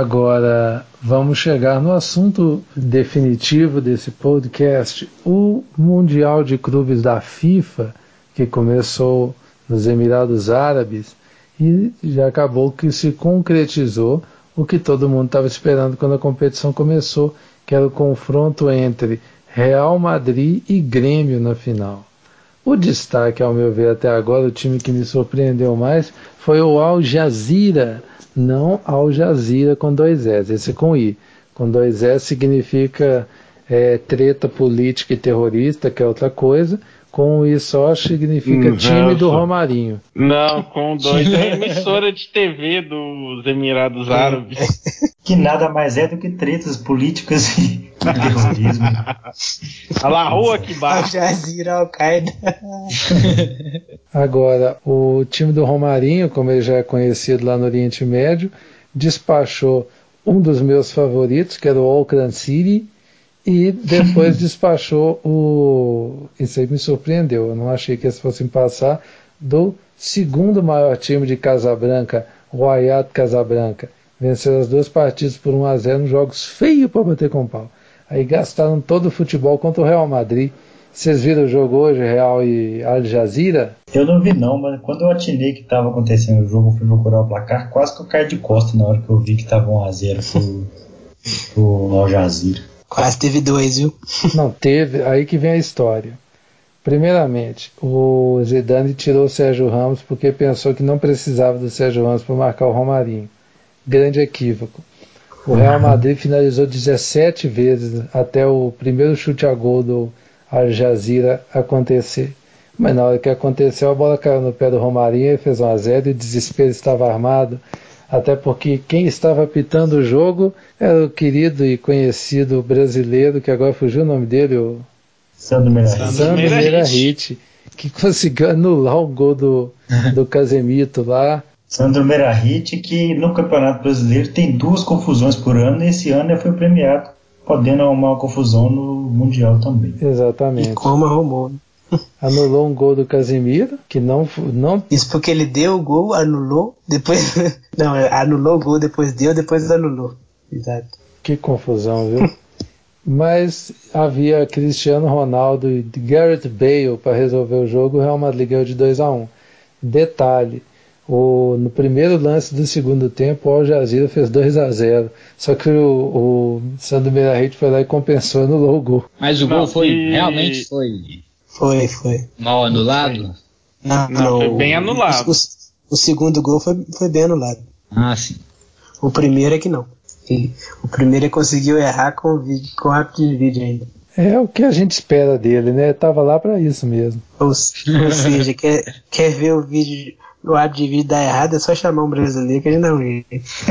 Agora, vamos chegar no assunto definitivo desse podcast, o Mundial de Clubes da FIFA, que começou nos Emirados Árabes e já acabou que se concretizou o que todo mundo estava esperando quando a competição começou, que era o confronto entre Real Madrid e Grêmio na final. O destaque, ao meu ver, até agora, o time que me surpreendeu mais foi o Al Jazeera, não Al Jazeera com 2 S, esse com I. Com 2 S significa treta política e terrorista, que é outra coisa. Com o I só significa time do Romarinho. Não, com 2 é emissora de TV dos Emirados Árabes. Que nada mais é do que tretas políticas e terrorismo. A rua que Al bate. Jazeera, Al-Qaeda. Agora, o time do Romarinho, como ele já é conhecido lá no Oriente Médio, despachou um dos meus favoritos, que era o Auckland City, e depois despachou isso aí me surpreendeu, eu não achei que eles fossem passar, do segundo maior time de Casabranca, o Wydad Casablanca. Venceram as 2 partidas por 1-0 nos jogos feios para bater com pau. Aí gastaram todo o futebol contra o Real Madrid. Vocês viram o jogo hoje, Real e Al Jazeera? Eu não vi não, mas quando eu atinei que estava acontecendo o jogo, fui procurar o placar, quase que eu caí de costa na hora que eu vi que estava 1-0 pro Al Jazeera. Quase teve 2, viu? Não teve, aí que vem a história. Primeiramente, o Zidane tirou o Sérgio Ramos porque pensou que não precisava do Sérgio Ramos para marcar o Romarinho. Grande equívoco. O Real Madrid finalizou 17 vezes até o primeiro chute a gol do Al Jazeera acontecer. Mas na hora que aconteceu, a bola caiu no pé do Romarinho e fez 1-0 e o desespero estava armado. Até porque quem estava apitando o jogo era o querido e conhecido brasileiro, que agora fugiu o nome dele, o Sandro Meirahit, que conseguiu anular o gol do Casemiro lá. Sandro Meirahit, que no Campeonato Brasileiro tem 2 confusões por ano, e esse ano ele foi premiado, podendo arrumar uma confusão no Mundial também. Exatamente. E como arrumou? Anulou um gol do Casemiro, que não... Isso porque ele deu o gol, anulou, depois... Não, anulou o gol, depois anulou. Exato. Que confusão, viu? Mas havia Cristiano Ronaldo e Gareth Bale para resolver o jogo, o Real Madrid ganhou de 2-1. Detalhe, no primeiro lance do segundo tempo, o Al Jazeera fez 2-0. Só que o Sandro Meirahit foi lá e compensou, anulou o gol. Mas o gol realmente foi mal anulado? Não, foi bem anulado. O segundo gol foi bem anulado. Ah, sim. O primeiro é que não. O primeiro conseguiu errar com árbitro de vídeo ainda. É o que a gente espera dele, né? Tava lá para isso mesmo. Ou seja, quer ver o vídeo, o árbitro de vídeo dar errado, é só chamar um brasileiro que ele não vê.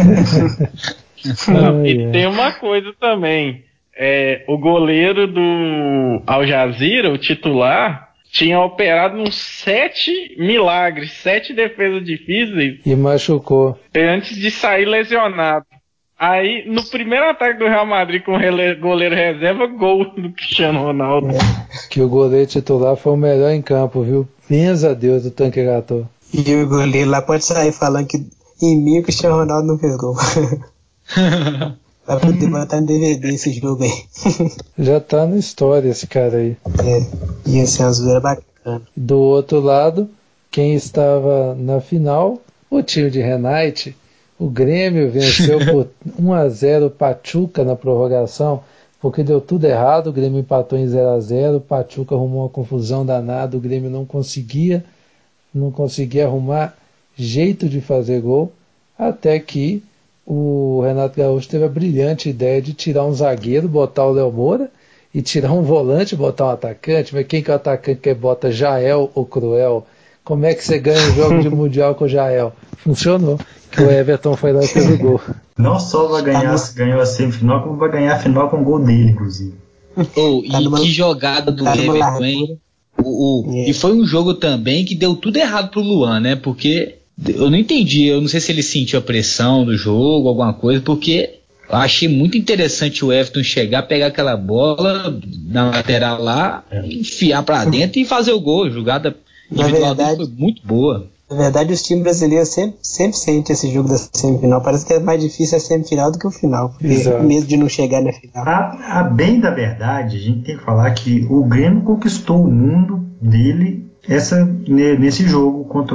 E tem uma coisa também. O goleiro do Al Jazeera, o titular, tinha operado uns 7 milagres, 7 defesas difíceis. E machucou. Antes de sair lesionado. Aí, no primeiro ataque do Real Madrid com o goleiro reserva, gol do Cristiano Ronaldo. Que o goleiro titular foi o melhor em campo, viu? Benza a Deus do Tanque Gato. E o goleiro lá pode sair falando que em mim o Cristiano Ronaldo não fez gol. Vai poder botar no DVD esse jogo aí. Já tá na história esse cara aí. Ia ser uma zoeira bacana. Do outro lado, quem estava na final, o time de Renate, o Grêmio venceu por 1-0 o Pachuca na prorrogação, porque deu tudo errado, o Grêmio empatou em 0-0, o Pachuca arrumou uma confusão danada, o Grêmio não conseguia arrumar jeito de fazer gol, até que o Renato Gaúcho teve a brilhante ideia de tirar um zagueiro, botar o Léo Moura, e tirar um volante, botar um atacante. Mas quem que é o atacante que bota, Jael ou Cruel? Como é que você ganha um jogo de Mundial com o Jael? Funcionou, que o Everton foi lá e fez o gol. Não só ganhou a semifinal, como vai ganhar a final com o gol dele, inclusive. Que jogada do Everton, hein? E foi um jogo também que deu tudo errado pro Luan, né? Porque eu não entendi, eu não sei se ele sentiu a pressão do jogo, alguma coisa, porque eu achei muito interessante o Everton chegar, pegar aquela bola na lateral lá, enfiar pra dentro e fazer o gol. A jogada individual dele foi muito boa. Na verdade, os times brasileiros sempre sentem esse jogo da semifinal. Parece que é mais difícil a semifinal do que o final, porque medo de não chegar na final. A bem da verdade, a gente tem que falar que o Grêmio conquistou o mundo dele nesse jogo contra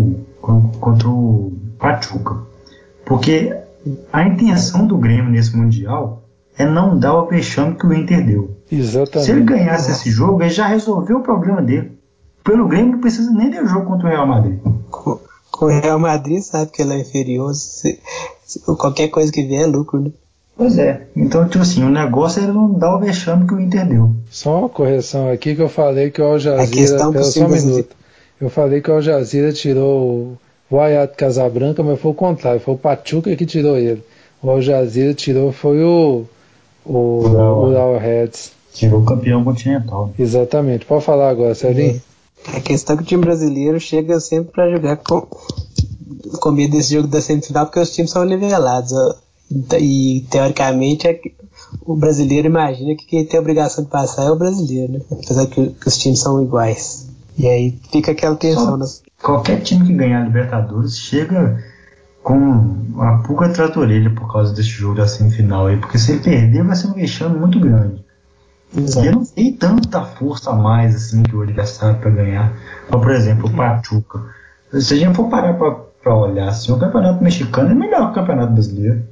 o Pachuca. Porque a intenção do Grêmio nesse Mundial é não dar o vexame que o Inter deu. Exatamente. Se ele ganhasse esse jogo, ele já resolveu o problema dele. Pelo Grêmio não precisa nem ter jogo contra o Real Madrid. Com o Real Madrid sabe que ele é inferior. Qualquer coisa que vier é lucro, né? Pois é. Então, tipo assim, o negócio é não dar o vexame que o Inter deu. Só uma correção aqui, que eu falei que o Al Jazeera... Espera só um minuto. Eu falei que o Al Jazeera tirou o Wayat Casabranca, mas foi o contrário. Foi o Pachuca que tirou ele. O Al Jazeera foi o Ural Reds. Tirou o campeão continental. Exatamente. Pode falar agora, Celinho? A questão é que o time brasileiro chega sempre para jogar com medo desse jogo da semifinal, porque os times são nivelados. E teoricamente o brasileiro imagina que quem tem a obrigação de passar é o brasileiro, né? Apesar que os times são iguais. E aí fica aquela tensão. Qualquer time que ganhar a Libertadores chega com uma pulga atrás da orelha por causa desse jogo da semifinal aí, porque se ele perder vai ser um vexame muito grande. Exato. E não tem tanta força a mais assim que o adversário para ganhar. Então, por exemplo, o Pachuca. Se a gente for parar para olhar assim, o campeonato mexicano é melhor que o campeonato brasileiro.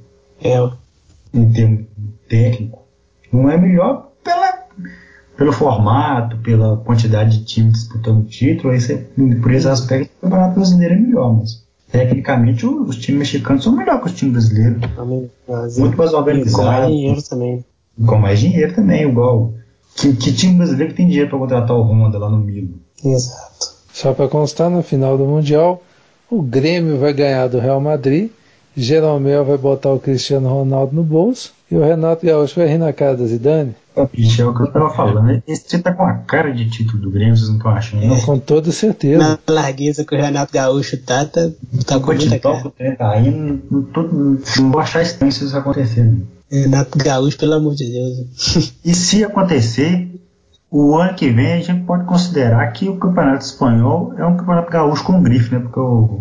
Em termos técnico. Não é melhor pelo formato, pela quantidade de times disputando o título. Por esse aspecto, o campeonato brasileiro é melhor. Mas tecnicamente os times mexicanos são melhores que os times brasileiros. Muito mais organizados. Com mais dinheiro também. Com mais dinheiro também, igual. Que time brasileiro que tem dinheiro para contratar o Honda lá no Milan? Exato. Só para constar, no final do Mundial, o Grêmio vai ganhar do Real Madrid, Jeromel vai botar o Cristiano Ronaldo no bolso e o Renato Gaúcho vai rir na cara da Zidane. Bicho, é o que eu tava falando. Esse tá com a cara de título do Grêmio, vocês não estão achando? Não? Com toda certeza. Na largueza que o Renato Gaúcho tá com muita cara. Aí não vou achar estranho se isso acontecer. Renato Gaúcho, pelo amor de Deus. E se acontecer, o ano que vem a gente pode considerar que o Campeonato Espanhol é um Campeonato Gaúcho com grife, né? Porque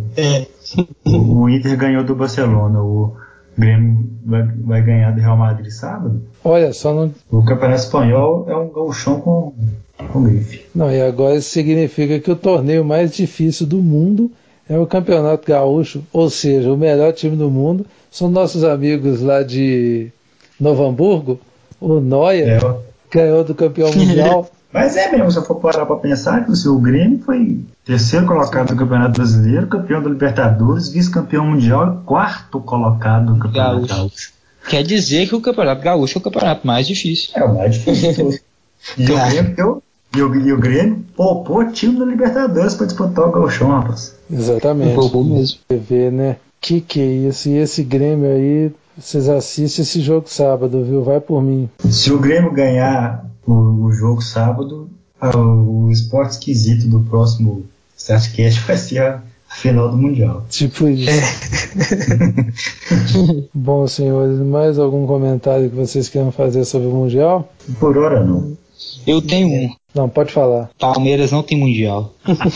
o Inter ganhou do Barcelona, o Grêmio vai ganhar do Real Madrid sábado. Olha, só não... O Campeonato Espanhol é um gauchão com grife. Não, e agora isso significa que o torneio mais difícil do mundo é o Campeonato Gaúcho, ou seja, o melhor time do mundo são nossos amigos lá de Novo Hamburgo, o Neuer, ganhou do campeão mundial. Mas é mesmo, se eu for parar para pensar que o Grêmio foi terceiro colocado no Campeonato Brasileiro, campeão da Libertadores, vice-campeão mundial e quarto colocado no Campeonato Gaúcho. Quer dizer que o Campeonato Gaúcho é o campeonato mais difícil. É o mais difícil. E o Grêmio poupou o time da Libertadores para disputar o Gauchão, rapaz. Exatamente. Poupou mesmo. Você vê, né? Que é isso? E esse Grêmio aí, vocês assistem esse jogo sábado, viu? Vai por mim. Se o Grêmio ganhar o jogo sábado, o esporte esquisito do próximo Startcast vai ser a Final do Mundial. Tipo isso. Bom, senhores, mais algum comentário que vocês queiram fazer sobre o Mundial? Por hora não. Eu tenho um. Não, pode falar. Palmeiras não tem Mundial.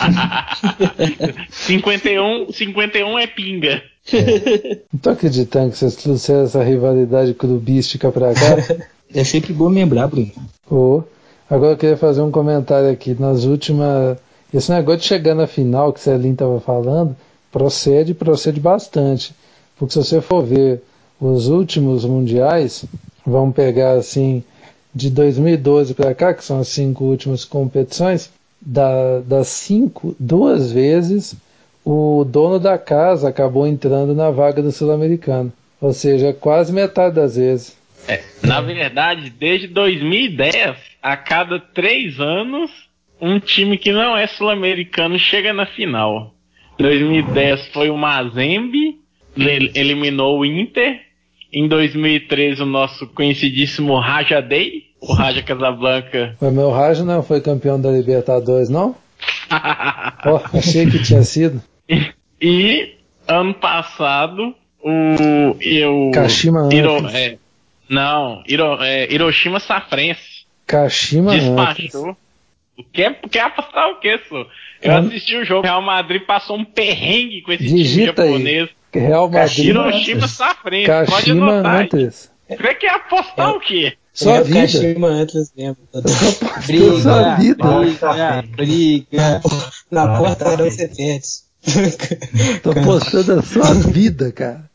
51 é pinga. Não tô acreditando que vocês trouxeram essa rivalidade clubística pra cá. É sempre bom lembrar, Bruno. Agora eu queria fazer um comentário aqui. Nas últimas... Esse negócio de chegar na final, que o Celinho estava falando, procede bastante. Porque se você for ver os últimos mundiais, vamos pegar assim, de 2012 para cá, que são as 5 últimas competições, das 5, 2 vezes, o dono da casa acabou entrando na vaga do Sul-Americano. Ou seja, quase metade das vezes. Na verdade, desde 2010, a cada 3 anos, um time que não é sul-americano chega na final. 2010 foi o Mazembe, eliminou o Inter. Em 2013, o nosso conhecidíssimo Raja Day, o Raja Casablanca. Mas meu Raja não foi campeão da Libertadores, não? Achei que tinha sido. E ano passado, o Kashima Antlers. Hiroshima Safrense. Kashima despachou. Quer apostar o quê, sô? Eu assisti o jogo, Real Madrid passou um perrengue com esse time japonês. Aí. Real Madrid. Hiroshima Safrense. Pode Kashima anotar. Antlers. Você quer apostar o quê? Sua vida. Kashima Antlers mesmo. Sua vida. Briga. Na porta não você perde. Tô postando a sua vida, cara.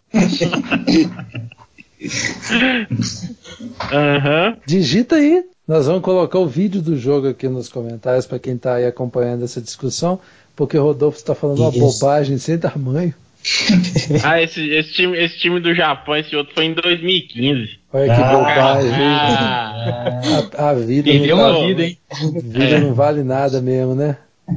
Digita aí. Nós vamos colocar o vídeo do jogo aqui nos comentários para quem tá aí acompanhando essa discussão, porque o Rodolfo está falando uma bobagem sem tamanho. Esse time do Japão, esse outro foi em 2015. Olha que bobagem. A vida perdeu uma vida, hein? A vida não vale nada mesmo, né?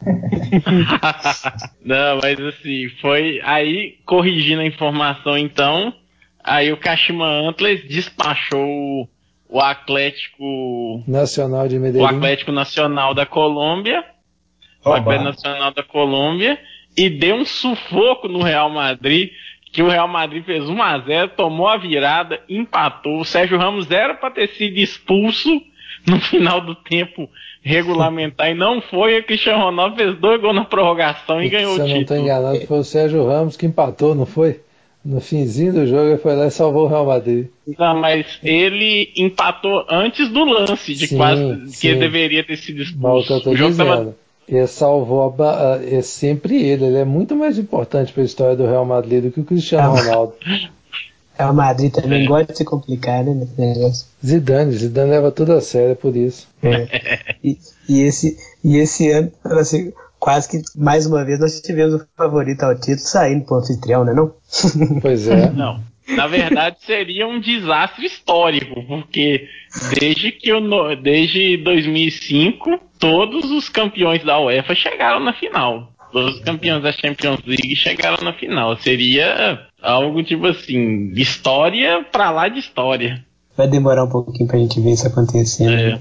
Não, mas assim, foi aí, corrigindo a informação então, aí o Kashima Antlers despachou o Atlético Nacional de Medellín. O Atlético Nacional da Colômbia. O Atlético Nacional da Colômbia. E deu um sufoco no Real Madrid, que o Real Madrid fez 1-0, tomou a virada, empatou. O Sérgio Ramos era para ter sido expulso no final do tempo regulamentar e não foi. O Cristiano Ronaldo fez 2 gols na prorrogação e ganhou o título. Se eu não estou enganado, foi o Sérgio Ramos que empatou, não foi? No finzinho do jogo ele foi lá e salvou o Real Madrid. Não, mas ele empatou antes do lance, que ele deveria ter sido expulso. O jogo tava... Ele salvou é sempre ele é muito mais importante para a história do Real Madrid do que o Cristiano Ronaldo. Real Madrid também gosta de se complicar, né, nesse negócio. Zidane leva tudo a sério por isso. E esse ano, assim, quase que mais uma vez nós tivemos o favorito ao título saindo pro anfitrião, né, não? Pois é. Não. Na verdade, seria um desastre histórico, porque desde 2005, todos os campeões da UEFA chegaram na final. Todos os campeões da Champions League chegaram na final. Seria algo tipo assim, história pra lá de história. Vai demorar um pouquinho pra gente ver isso acontecendo.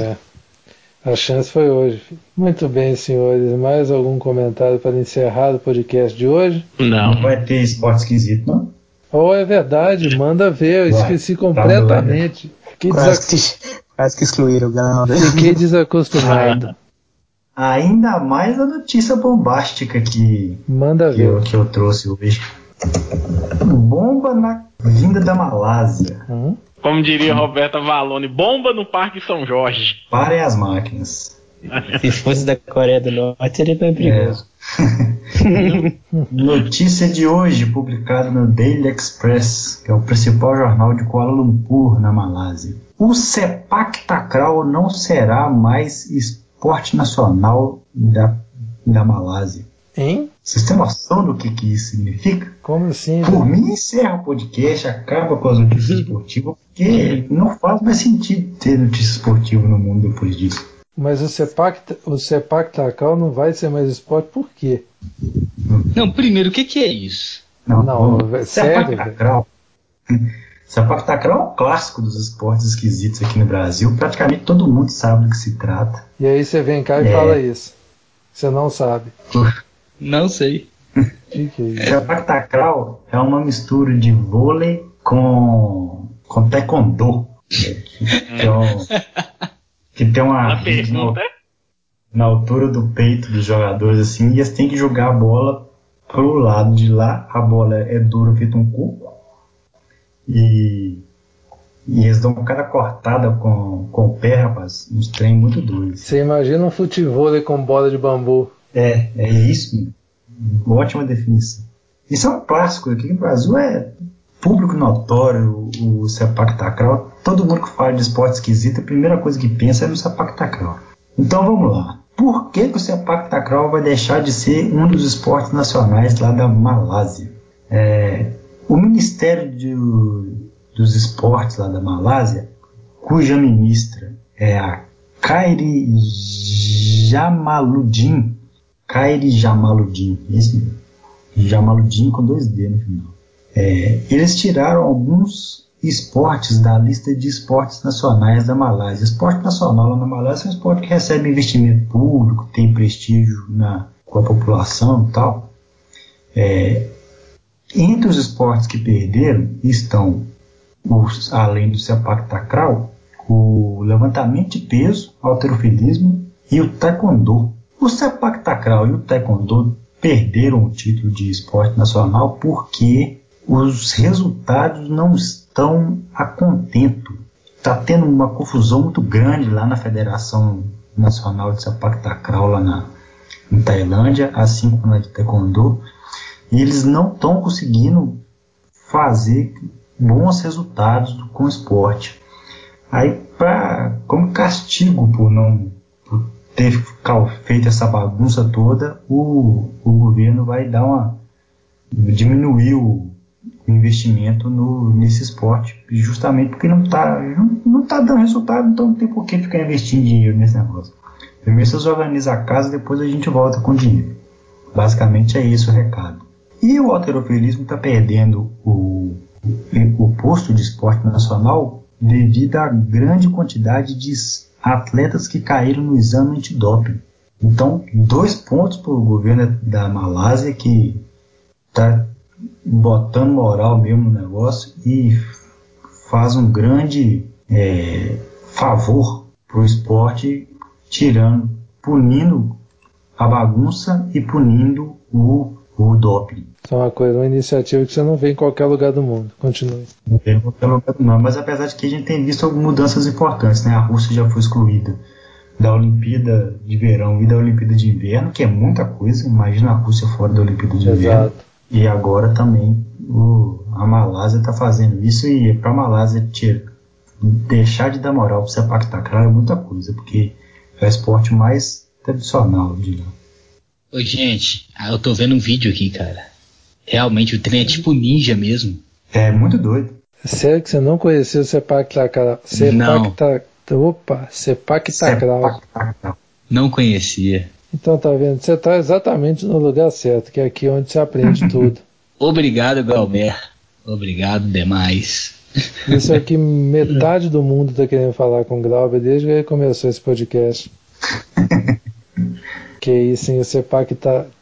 A chance foi hoje. Muito bem, senhores. Mais algum comentário para encerrar o podcast de hoje? Não. Não vai ter esporte esquisito, não? É verdade, manda ver, eu esqueci completamente. Quase que excluíram o galera. Fiquei desacostumado. Ainda mais a notícia bombástica que eu trouxe hoje. Bomba na vinda da Malásia. Como diria Roberta Valone, bomba no Parque São Jorge. Parem as máquinas. Se fosse da Coreia do Norte, seria bem perigoso. Notícia de hoje, publicada no Daily Express, que é o principal jornal de Kuala Lumpur, na Malásia. O Sepak Takraw não será mais esporte nacional da Malásia. Hein? Vocês têm noção do que isso significa? Como assim? Por mim, encerra o podcast, acaba com as notícias esportivas, porque não faz mais sentido ter notícia esportiva no mundo depois disso. Mas o Sepak Takraw não vai ser mais esporte por quê? Não, primeiro, o que é isso? Não, sério? Sepak Takraw é um clássico dos esportes esquisitos aqui no Brasil. Praticamente todo mundo sabe do que se trata. E aí você vem cá e fala isso. Você não sabe. Não sei. Que é isso? Sepak takraw é uma mistura de vôlei com taekwondo. Que tem uma rede na altura do peito dos jogadores, assim, e eles têm que jogar a bola pro lado de lá. A bola é dura, feito um coco. E eles dão cada cortada com o pé, rapaz. Uns trem muito doidos. Você imagina um futevôlei com bola de bambu. É isso. Ótima definição. Isso é um clássico. Aqui no Brasil é público notório o Sepak takraw. Todo mundo que fala de esporte esquisito, a primeira coisa que pensa é no Sepak takraw. Então vamos lá. Por que o Sepak takraw vai deixar de ser um dos esportes nacionais lá da Malásia? O Ministério dos Esportes lá da Malásia, cuja ministra é a Khairi Jamaluddin, esse mesmo, Jamaluddin com 2D no final. Eles tiraram alguns esportes da lista de esportes nacionais da Malásia. Esporte nacional lá na Malásia é um esporte que recebe investimento público, tem prestígio com a população e tal. Entre os esportes que perderam estão, além do Sepak takraw, o levantamento de peso, halterofilismo e o taekwondo. O Sepak takraw e o taekwondo perderam o título de esporte nacional porque os resultados não estão a contento. Está tendo uma confusão muito grande lá na Federação Nacional de Sepak takraw lá em Tailândia, assim como na de taekwondo, e eles não estão conseguindo fazer bons resultados com o esporte. Aí, como castigo por ter feito essa bagunça toda, o governo vai diminuir o investimento nesse esporte, justamente porque não está dando resultado, então não tem por que ficar investindo dinheiro nesse negócio. Primeiro vocês organizam a casa, depois a gente volta com dinheiro. Basicamente é esse o recado. E o halterofilismo está perdendo o posto de esporte nacional devido à grande quantidade de atletas que caíram no exame antidoping. Então, 2 pontos para o governo da Malásia, que está botando moral mesmo no negócio e faz um grande favor para o esporte, punindo a bagunça e punindo o doping. Isso é uma iniciativa que você não vê em qualquer lugar do mundo. Continue. Não vê em qualquer lugar do mundo, mas apesar de que a gente tem visto algumas mudanças importantes, né? A Rússia já foi excluída da Olimpíada de Verão e da Olimpíada de Inverno, que é muita coisa. Imagina a Rússia fora da Olimpíada de Inverno. Exato. E agora também a Malásia está fazendo isso, e para a Malásia deixar de dar moral para o Sepak takraw é muita coisa, porque é o esporte mais tradicional de lá. Ô, gente, eu tô vendo um vídeo aqui, cara. Realmente o trem é tipo ninja mesmo. É muito doido. Sério que você não conheceu o Sepak takraw? Sepak takraw. Não conhecia. Então tá vendo, você tá exatamente no lugar certo, que é aqui onde se aprende tudo. Obrigado, Galmer. Obrigado demais. Isso aqui, metade do mundo tá querendo falar com o Glauber desde que ele começou esse podcast. Que isso, hein? O Sepak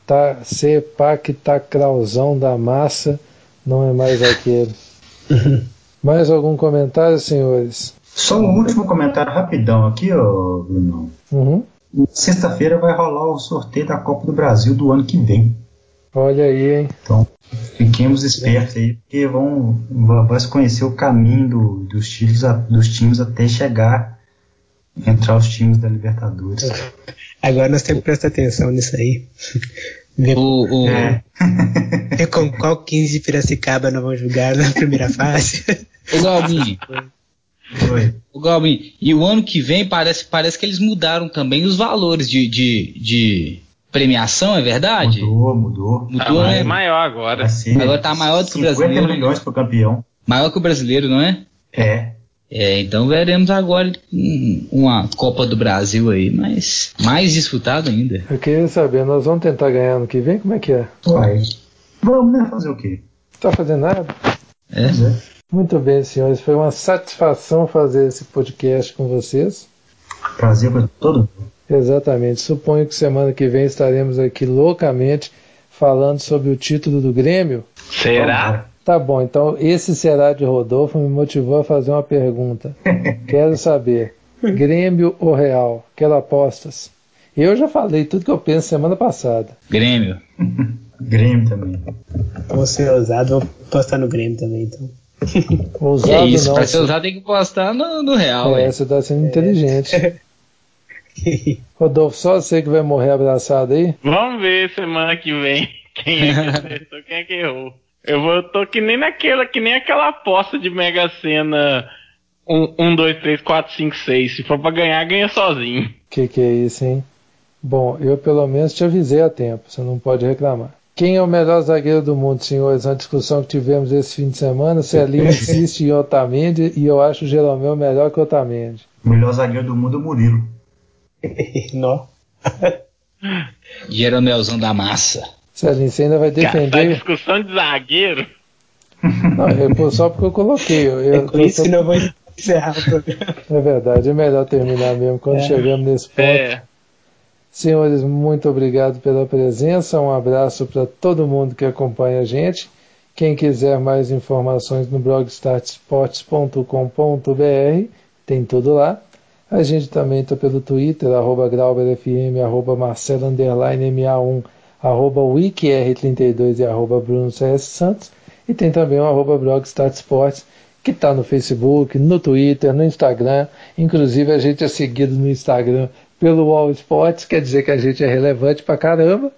takrawzão da massa não é mais aquele. Mais algum comentário, senhores? Só um último comentário rapidão aqui, ó, Bruno. Uhum. Sexta-feira vai rolar o sorteio da Copa do Brasil do ano que vem. Olha aí, hein? Então, fiquemos espertos aí, porque vai se conhecer o caminho dos times até entrar os times da Libertadores. Agora nós temos que prestar atenção nisso aí. Ver com qual 15 de Piracicaba nós vamos jogar na primeira fase. Ô, Galminho. Oi. O Galminho, e o ano que vem parece que eles mudaram também os valores de premiação, é verdade? Mudou. Mudou, né? É maior agora. Agora tá maior do que o brasileiro. 50 milhões pro campeão. Maior que o brasileiro, não é? Então veremos agora uma Copa do Brasil aí, mas mais disputado ainda. Eu queria saber, nós vamos tentar ganhar ano que vem? Como é que é? Vai. Vamos, né? Fazer o quê? Tá fazendo nada? Muito bem, senhores. Foi uma satisfação fazer esse podcast com vocês. Prazer para todo mundo. Exatamente. Suponho que semana que vem estaremos aqui loucamente falando sobre o título do Grêmio? Será? Tá bom, então esse será de Rodolfo me motivou a fazer uma pergunta. Quero saber, Grêmio ou Real? Quero apostas. Eu já falei tudo que eu penso semana passada. Grêmio. Grêmio também. Vou ser ousado, vou postar no Grêmio também, então. Ousado Que é isso, não. pra ser ousado tem que postar no Real. Você tá sendo inteligente. Rodolfo, só você que vai morrer abraçado aí? Vamos ver semana que vem quem é que acertou, quem é que errou. Eu tô que nem aquela aposta de Mega Sena 1, 2, 3, 4, 5, 6. Se for pra ganhar, ganha sozinho. Que é isso, hein? Bom, eu pelo menos te avisei a tempo, você não pode reclamar. Quem é o melhor zagueiro do mundo, senhores? Na discussão que tivemos esse fim de semana, Celinho insiste em Otamendi e eu acho o Jeromel melhor que o Otamendi. O melhor zagueiro do mundo é o Murilo. Não. Jeromelzão da massa. Celinho, você ainda vai defender... Cara, discussão de zagueiro? Não, só porque eu coloquei. É com isso que não vou encerrar o programa. É verdade, é melhor terminar mesmo quando chegamos nesse ponto. Senhores, muito obrigado pela presença, um abraço para todo mundo que acompanha a gente. Quem quiser mais informações no blog startsports.com.br, tem tudo lá. A gente também está pelo Twitter, @GrauberFM, @Marcelo_MA1, @WikiR32 e @BrunoCSSantos. E tem também o @blog startsports, que está no Facebook, no Twitter, no Instagram. Inclusive a gente é seguido no Instagram pelo All Sports, quer dizer que a gente é relevante pra caramba.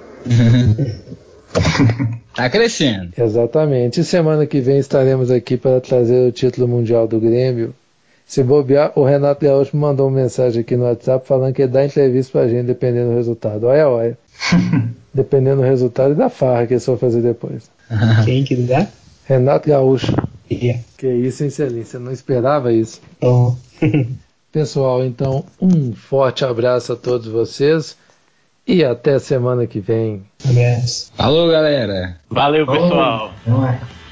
Tá crescendo. Exatamente. E semana que vem estaremos aqui para trazer o título mundial do Grêmio. Se bobear, o Renato Gaúcho mandou uma mensagem aqui no WhatsApp falando que ele dá entrevista pra gente dependendo do resultado. Olha. Dependendo do resultado e da farra que eles vão fazer depois. Quem que dá? Renato Gaúcho. Yeah. Que isso, hein, Celinho? Você não esperava isso? Oh. Pessoal, então, um forte abraço a todos vocês e até semana que vem. Abraço. Falou, galera. Valeu, pessoal. Oh,